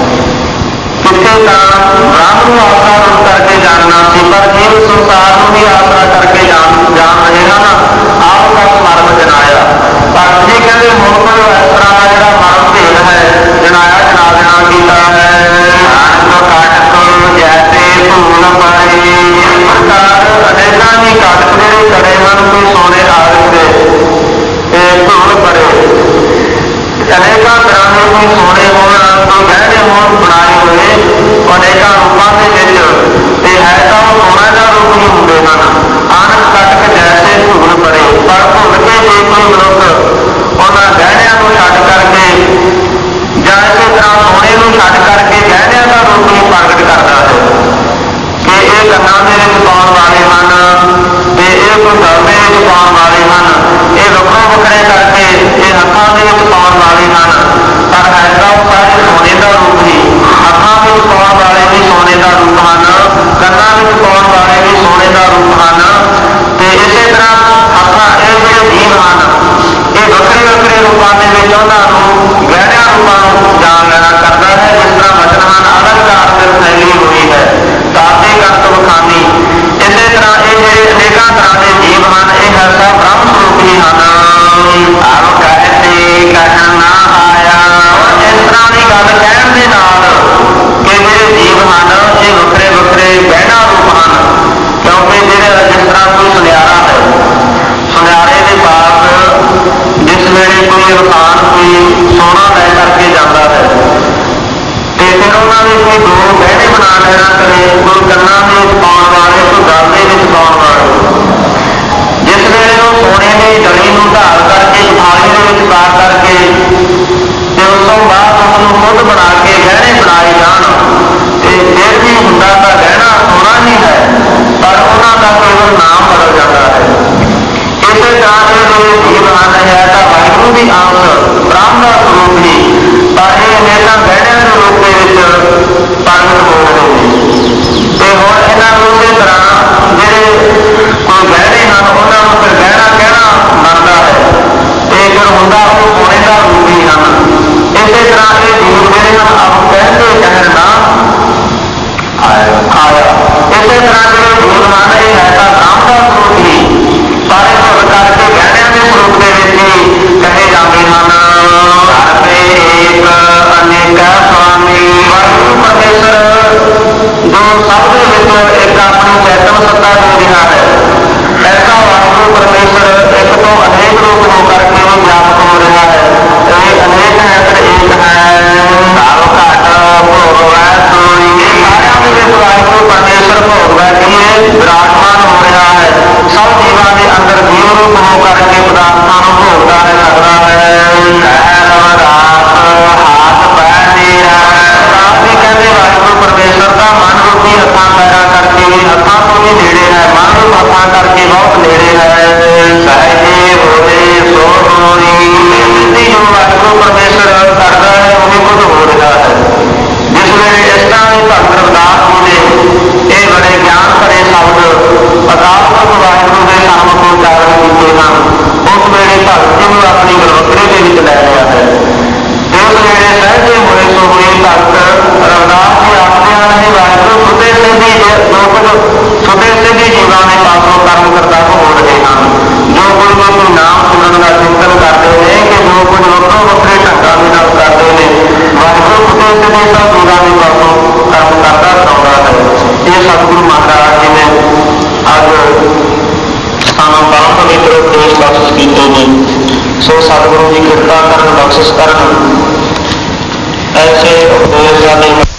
ਕਿੱਥੇ ਤਾਂ ਬ੍ਰਹਮ ਨੂੰ ਆਸਰਾ ਰੂਪ ਕਰਕੇ ਜਾਣਨਾ ਸੀ, ਪਰ ਜੀਵ ਸੰਸਾਰ ਨੂੰ ਵੀ ਆਸਰਾ ਕਰਕੇ ਜਾਣ ਰਹੇ ਹਨ। ਆਪ ਦਾ ਮਰਮ ਜਨਾਇਆ। ਭਗਤ ਜੀ ਕਹਿੰਦੇ ਹੁਣ ਕੋਈ ਇਸ ਤਰ੍ਹਾਂ ਦਾ ਜਿਹੜਾ ਮਰਮ ਭੇਦ ਹੈ ਜਨਾਇਆ ਜਨਾ ਦੇਣਾ ਕੀਤਾ ਹੈ। ਜੈਸੇ ਧੂਲ ਪਰੇ। ਇਸ ਪ੍ਰਕਾਰ ਅਨੇਕਾਂ ਹੀ ਕਾਟਕ ਜਿਹੜੇ ਕੜੇ ਹਨ ਕੋਈ ਸੋਨੇ ਆਦਿ ਦੇ ਧੂਲ ਪਰੇ। ਅਨੇਕਾਂ ਤਰ੍ਹਾਂ ਦੇ ਕੋਈ ਸੋਨੇ ਹੋਣ, ਕੋਈ ਗਹਿਣੇ ਹੋਣ ਬਣਾਏ ਹੋਏ ਅਨੇਕਾਂ ਰੂਪਾਂ ਦੇ ਵਿੱਚ ਛੱਡ ਕਰਕੇ ਗਹਿਣਿਆਂ ਦਾ ਰੂਪ ਹੀ ਪ੍ਰਗਟ ਕਰਦਾ ਹੈ ਕਿ ਇਹ ਕੰਨਾਂ ਦੇ ਵਿੱਚ ਪਾਉਣ ਵਾਲੇ ਹਨ ਤੇ ਇਹ ਕੋਈ ਗਲਮੇ ਵਿੱਚ ਪਾਉਣ ਵਾਲੇ ਹਨ, ਇਹ ਵੱਖਰੇ ਵੱਖਰੇ ਕਰਕੇ ਇਹ ਹੱਥਾਂ ਦੇ ਵਿੱਚ ਪਾਉਣ ਵਾਲੇ ਹਨ, ਪਰ ਹੈ ਤਾਂ ਉਹ ਸਾਰੇ ਸੋਨੇ ਦਾ ਰੂਪ ਹੀ। ਹੱਥਾਂ ਵਿੱਚ ਪਾਉਣ ਵਾਲੇ ਵੀ ਸੋਨੇ ਦਾ ਰੂਪ ਹਨ, ਕੰਨਾਂ ਵਿੱਚ ਪਾਉਣ ਵਾਲੇ ਵੀ ਸੋਨੇ ਦਾ ਰੂਪ ਹਨ, ਤੇ ਇਸੇ ਤਰ੍ਹਾਂ ਹੱਥਾਂ ਇਹ ਜਿਹੜੇ ਜੀਵ ਹਨ ਇਹ ਵੱਖਰੇ ਵੱਖਰੇ ਰੂਪਾਂ ਦੇ ਵਿੱਚ ਉਹਨਾਂ ਨੂੰ ਗਹਿਣਿਆਂ ਰੂਪਾਂ ਨੂੰ ਜਾਣ ਲੈਣਾ ਕਰਦਾ ਹੈ। ਜਿਸ ਤਰ੍ਹਾਂ ਵਚਨ ਹਨ ਅਲੰਕਾਰ ਤੇ ਫੈਲੀ ਹੋਈ ਹੈ ਤਾਤੇ ਕਰਤਵ ਖਾਨੀ, ਇਸੇ ਤਰ੍ਹਾਂ ਇਹ ਜਿਹੜੇ ਅਨੇਕਾਂ ਤਰ੍ਹਾਂ ਦੇ ਜੀਵ ਹਨ ਇਹ ਹਰ ਸਭ ਬ੍ਰਹਮ ਸਰੂਪ ਹੀ ਹਨ। ਆਪ ਕਹਤੇ ਕਹਿਣ ਨਾ ਆਇਆ, ਇਸ ਤਰ੍ਹਾਂ ਦੀ ਗੱਲ ਕਹਿਣ ਦੇ ਨਾਲ ਕਿ ਜਿਹੜੇ ਜੀਵ ਹਨ ਇਹ ਵੱਖਰੇ ਵੱਖਰੇ ਗਹਿਣਾ ਰੂਪ ਹਨ, ਕਿਉਂਕਿ ਜਿਹੜੇ ਜਿਸ ਤਰ੍ਹਾਂ ਕੋਈ ਸੁਨਿਆਰਾ ਹੈ, ਸੁਨਿਆਰੇ ਦੇ ਪਾਸ ਜਿਸ ਵੇਲੇ ਕੋਈ ਇਨਸਾਨ ਕੋਈ ਸੋਨਾ ਲੈ ਕਰਕੇ ਜਾਂਦਾ ਹੈ ਤੇ ਫਿਰ ਉਹਨਾਂ ਨੇ ਕੋਈ ਦੋ ਗਹਿਣੇ ਬਣਾ ਲੈਣਾ ਕਰੇ, ਕੋਈ ਕੰਨਾਂ ਦੇ ਵਿੱਚ ਪਾਉਣ ਵਾਲੇ, ਕੋਈ ਗਲ ਦੇ ਵਿੱਚ ਪਾਉਣ ਵਾਲੇ। ਜਿਸ ਵੇਲੇ ਉਹ ਸੋਨੇ ਦੀ ਡਲੀ ਨੂੰ ਢਾਲ ਕਰਕੇ ਥਾਲੀ ਦੇ ਵਿੱਚ ਪਾ ਕਰਕੇ ਤੇ ਉਸ ਤੋਂ ਬਾਅਦ ਉਸ ਨੂੰ ਖੁਦ ਬਣਾ ਕੇ ਗਹਿਣੇ ਬਣਾਏ ਜਾਣ ਤੇ ਫਿਰ ਵੀ ਹੁੰਦਾ ਤਾਂ ਗਹਿਣਾ ਸੋਨਾ ਹੀ ਹੈ, ਪਰ ਉਹਨਾਂ ਦਾ ਕੇਵਲ ਨਾਮ ਬਦਲ ਜਾਂਦਾ ਹੈ। ਇਸੇ ਤਰ੍ਹਾਂ ਦੇ ਜਿਹੜੇ ਜੀਵ ਹਨ ਹੈ ਤਾਂ ਵਾਹਿਗੁਰੂ ਦੀ ਅੰਸ਼ ਬ੍ਰਹਮ ਦਾ ਸਰੂਪ ਹੀ, ਪਰ ਇਹ ਹਮੇਸ਼ਾ ਗਹਿਣਿਆਂ ਦੇ ਰੂਪ ਦੇ ਵਿੱਚ ਪ੍ਰਗਟ ਹੋ ਰਹੇ ਨੇ। ਤੇ ਹੁਣ ਇਹਨਾਂ ਨੂੰ ਇਸੇ ਤਰ੍ਹਾਂ ਜਿਹੜੇ ਕੋਈ ਗਹਿਣੇ ਹਨ ਉਹਨਾਂ ਨੂੰ ਫਿਰ ਗਹਿਣਾ ਕਹਿਣਾ ਬਣਦਾ ਹੈ ਤੇ ਫਿਰ ਹੁੰਦਾ ਉਹ ਸੋਨੇ ਦਾ ਰੂਪ ਹੀ ਹਨ। ਇਸੇ ਤਰ੍ਹਾਂ ਇਹ ਜੀਵ ਜਿਹੜੇ ਹਨ ਆਪ ਕਹਿੰਦੇ ਕਹਿਣ ਨਾ ਆਇਆ, ਇਸੇ ਤਰ੍ਹਾਂ ਜਿਹੜੇ ਜੀਵ ਹਨ ਇਹ ਹੈ ਤਾਂ ਬ੍ਰਹਮ ਦਾ ਸਰੂਪ ਹੀ, ਸਾਰੇ ਭੁੱਲ ਕਰਕੇ ਗਹਿਣਿਆਂ ਦੇ ਸਰੂਪ ਦੇ ਵਿੱਚ ਹੀ ਕਹੇ ਜਾਂਦੇ ਹਨ। ਸਰਬੇ ਏਕ ਅਨੇਕ ਸੁਆਮੀ, ਵਾਹਿਗੁਰੂ ਪਰਮੇਸ਼ਰ ਜੋ ਸਭ ਦੇ ਵਿੱਚ ਇੱਕ ਆਪਣੀ ਚੈਤਨ ਸੱਤਾ ਦੇ ਰਿਹਾ ਹੈ, ਐਸਾ ਵਾਹਿਗੁਰੂ ਪਰਮੇਸ਼ਰ ਇੱਕ ਤੋਂ ਅਨੇਕ ਰੂਪ ਹੋ ਕਰਕੇ ਵੀ ਵਿਆਪਕ ਹੋ ਰਿਹਾ ਹੈ। ਇਹ ਅਨੇਕ ਹੈ ਪਰ ਇੱਕ ਹੈ। ਸਾਰੋ ਘਾਟ ਭੋਗਵੈ ਸੋਈ, ਸਾਰਿਆਂ ਦੇ ਵਿੱਚ ਵਾਹਿਗੁਰੂ ਪਰਮੇਸ਼ਰ ਭੋਗਵੈ ਕੀਏ ਵਿਰਾਜਮਾਨ ਹੋ ਰਿਹਾ ਹੈ। ਸਭ ਜੀਵਾਂ ਦੇ ਅੰਦਰ ਜੀਵ ਰੂਪ ਹੋ ਕਰਕੇ ਪਦਾਰਥਾਂ ਨੂੰ ਭੋਗਦਾ ਹੈ, ਕਰਦਾ ਹੈ। ਹਾਥ ਪੈ ਨੀਰਾ, ਰਾਤ ਵੀ ਕਹਿੰਦੇ ਵਾਹਿਗੁਰੂ ਪਰਮੇਸ਼ਰ ਦਾ ਮਨ ਰੂਪੀ ਹੱਥਾਂ ਪੈਰਾਂ ਕਰਕੇ ਵੀ ਹੱਥਾਂ ਤੋਂ ਵੀ ਨੇੜੇ ਹੈ, ਮਨ ਰੂਪ ਹੱਥਾਂ ਕਰਕੇ ਬਹੁਤ ਨੇੜੇ ਹੈ। ਸਹਿਜੇ ਹੋਏ ਸੋ ਹੋਈ, ਜੋ ਵਾਹਿਗੁਰੂ ਪਰਮੇਸ਼ਰ ਕਰਦਾ ਹੈ ਉਹ ਵੀ ਖੁਦ ਹੋ ਰਿਹਾ ਹੈ। ਜਿਸ ਵੇਲੇ ਇਸ ਤਰ੍ਹਾਂ ਦੀ ਭਗਤ ਰਵਿਦਾਸ ਜੀ ਨੇ ਇਹ ਬੜੇ ਗਿਆਨ ਭਰੇ ਸ਼ਬਦ ਅਕਾਲ ਵਾਹਿਗੁਰੂ ਦੇ ਸਨਮੁਖ ਉਚਾਰਨ ਕੀਤੇ ਹਨ, ਉਸ ਵੇਲੇ ਭਗਤ ਜੀ ਨੂੰ ਆਪਣੀ ਗਲੋਤਰੇ ਦੇ ਵਿੱਚ ਲੈ ਲਿਆ ਹੈ। ਤੇ ਉਸ ਵੇਲੇ ਸਹਿਜੇ ਹੋਏ ਸੋ ਹੋਈ ਭਗਤ ਰਵਿਦਾਸ ਜੀ ਆਖਦੇ ਹਨ ਕਿ ਵਾਹਿਗੁਰੂ ਸੁਦੇ ਸਿੱਧੀ ਜੋ ਕੁਝ ਸੁਦੇ ਸਿੱਧੀ ਜੀਵਾਂ ਦੇ ਪਾਸੋਂ ਕਰਮ ਕਰਦਾ ਹੋ ਰਹੇ ਹਨ, ਜੋ ਕੁਝ ਕੋਈ ਨਾਮ ਸੁਣਨ ਦਾ ਚਿੰਤਨ ਕਰਦੇ ਨੇ ਕਿ ਜੋ ਕੁਝ ਵੱਖੋ ਵੱਖਰੇ ਢੰਗਾਂ ਦੇ ਨਾਲ ਕਰਦੇ ਨੇ, ਵਾਹਿਗੁਰੂ ਸੁਦੇ ਸਿੱਧੀ ਸਭ ਜੀਵਾਂ ਦੇ ਪਾਸੋਂ ਕਰਮ ਕਰਦਾ ਕਰਾਉਂਦਾ ਹੈ। ਇਹ ਸਤਿਗੁਰੂ ਮਹਾਰਾਜ ਜੀ ਨੇ ਅੱਜ ਸਾਨੂੰ ਪਰਮ ਪਵਿੱਤਰ ਉਪਦੇਸ਼ ਬਖਸ਼ਿਸ਼ ਕੀਤੇ ਨੇ। ਸੋ ਸਤਿਗੁਰੂ ਜੀ ਕਿਰਪਾ ਕਰਨ, ਬਖਸ਼ਿਸ਼ ਕਰਨ, ਐਸੇ ਉਪਦੇਸ਼ ਸਾਡੇ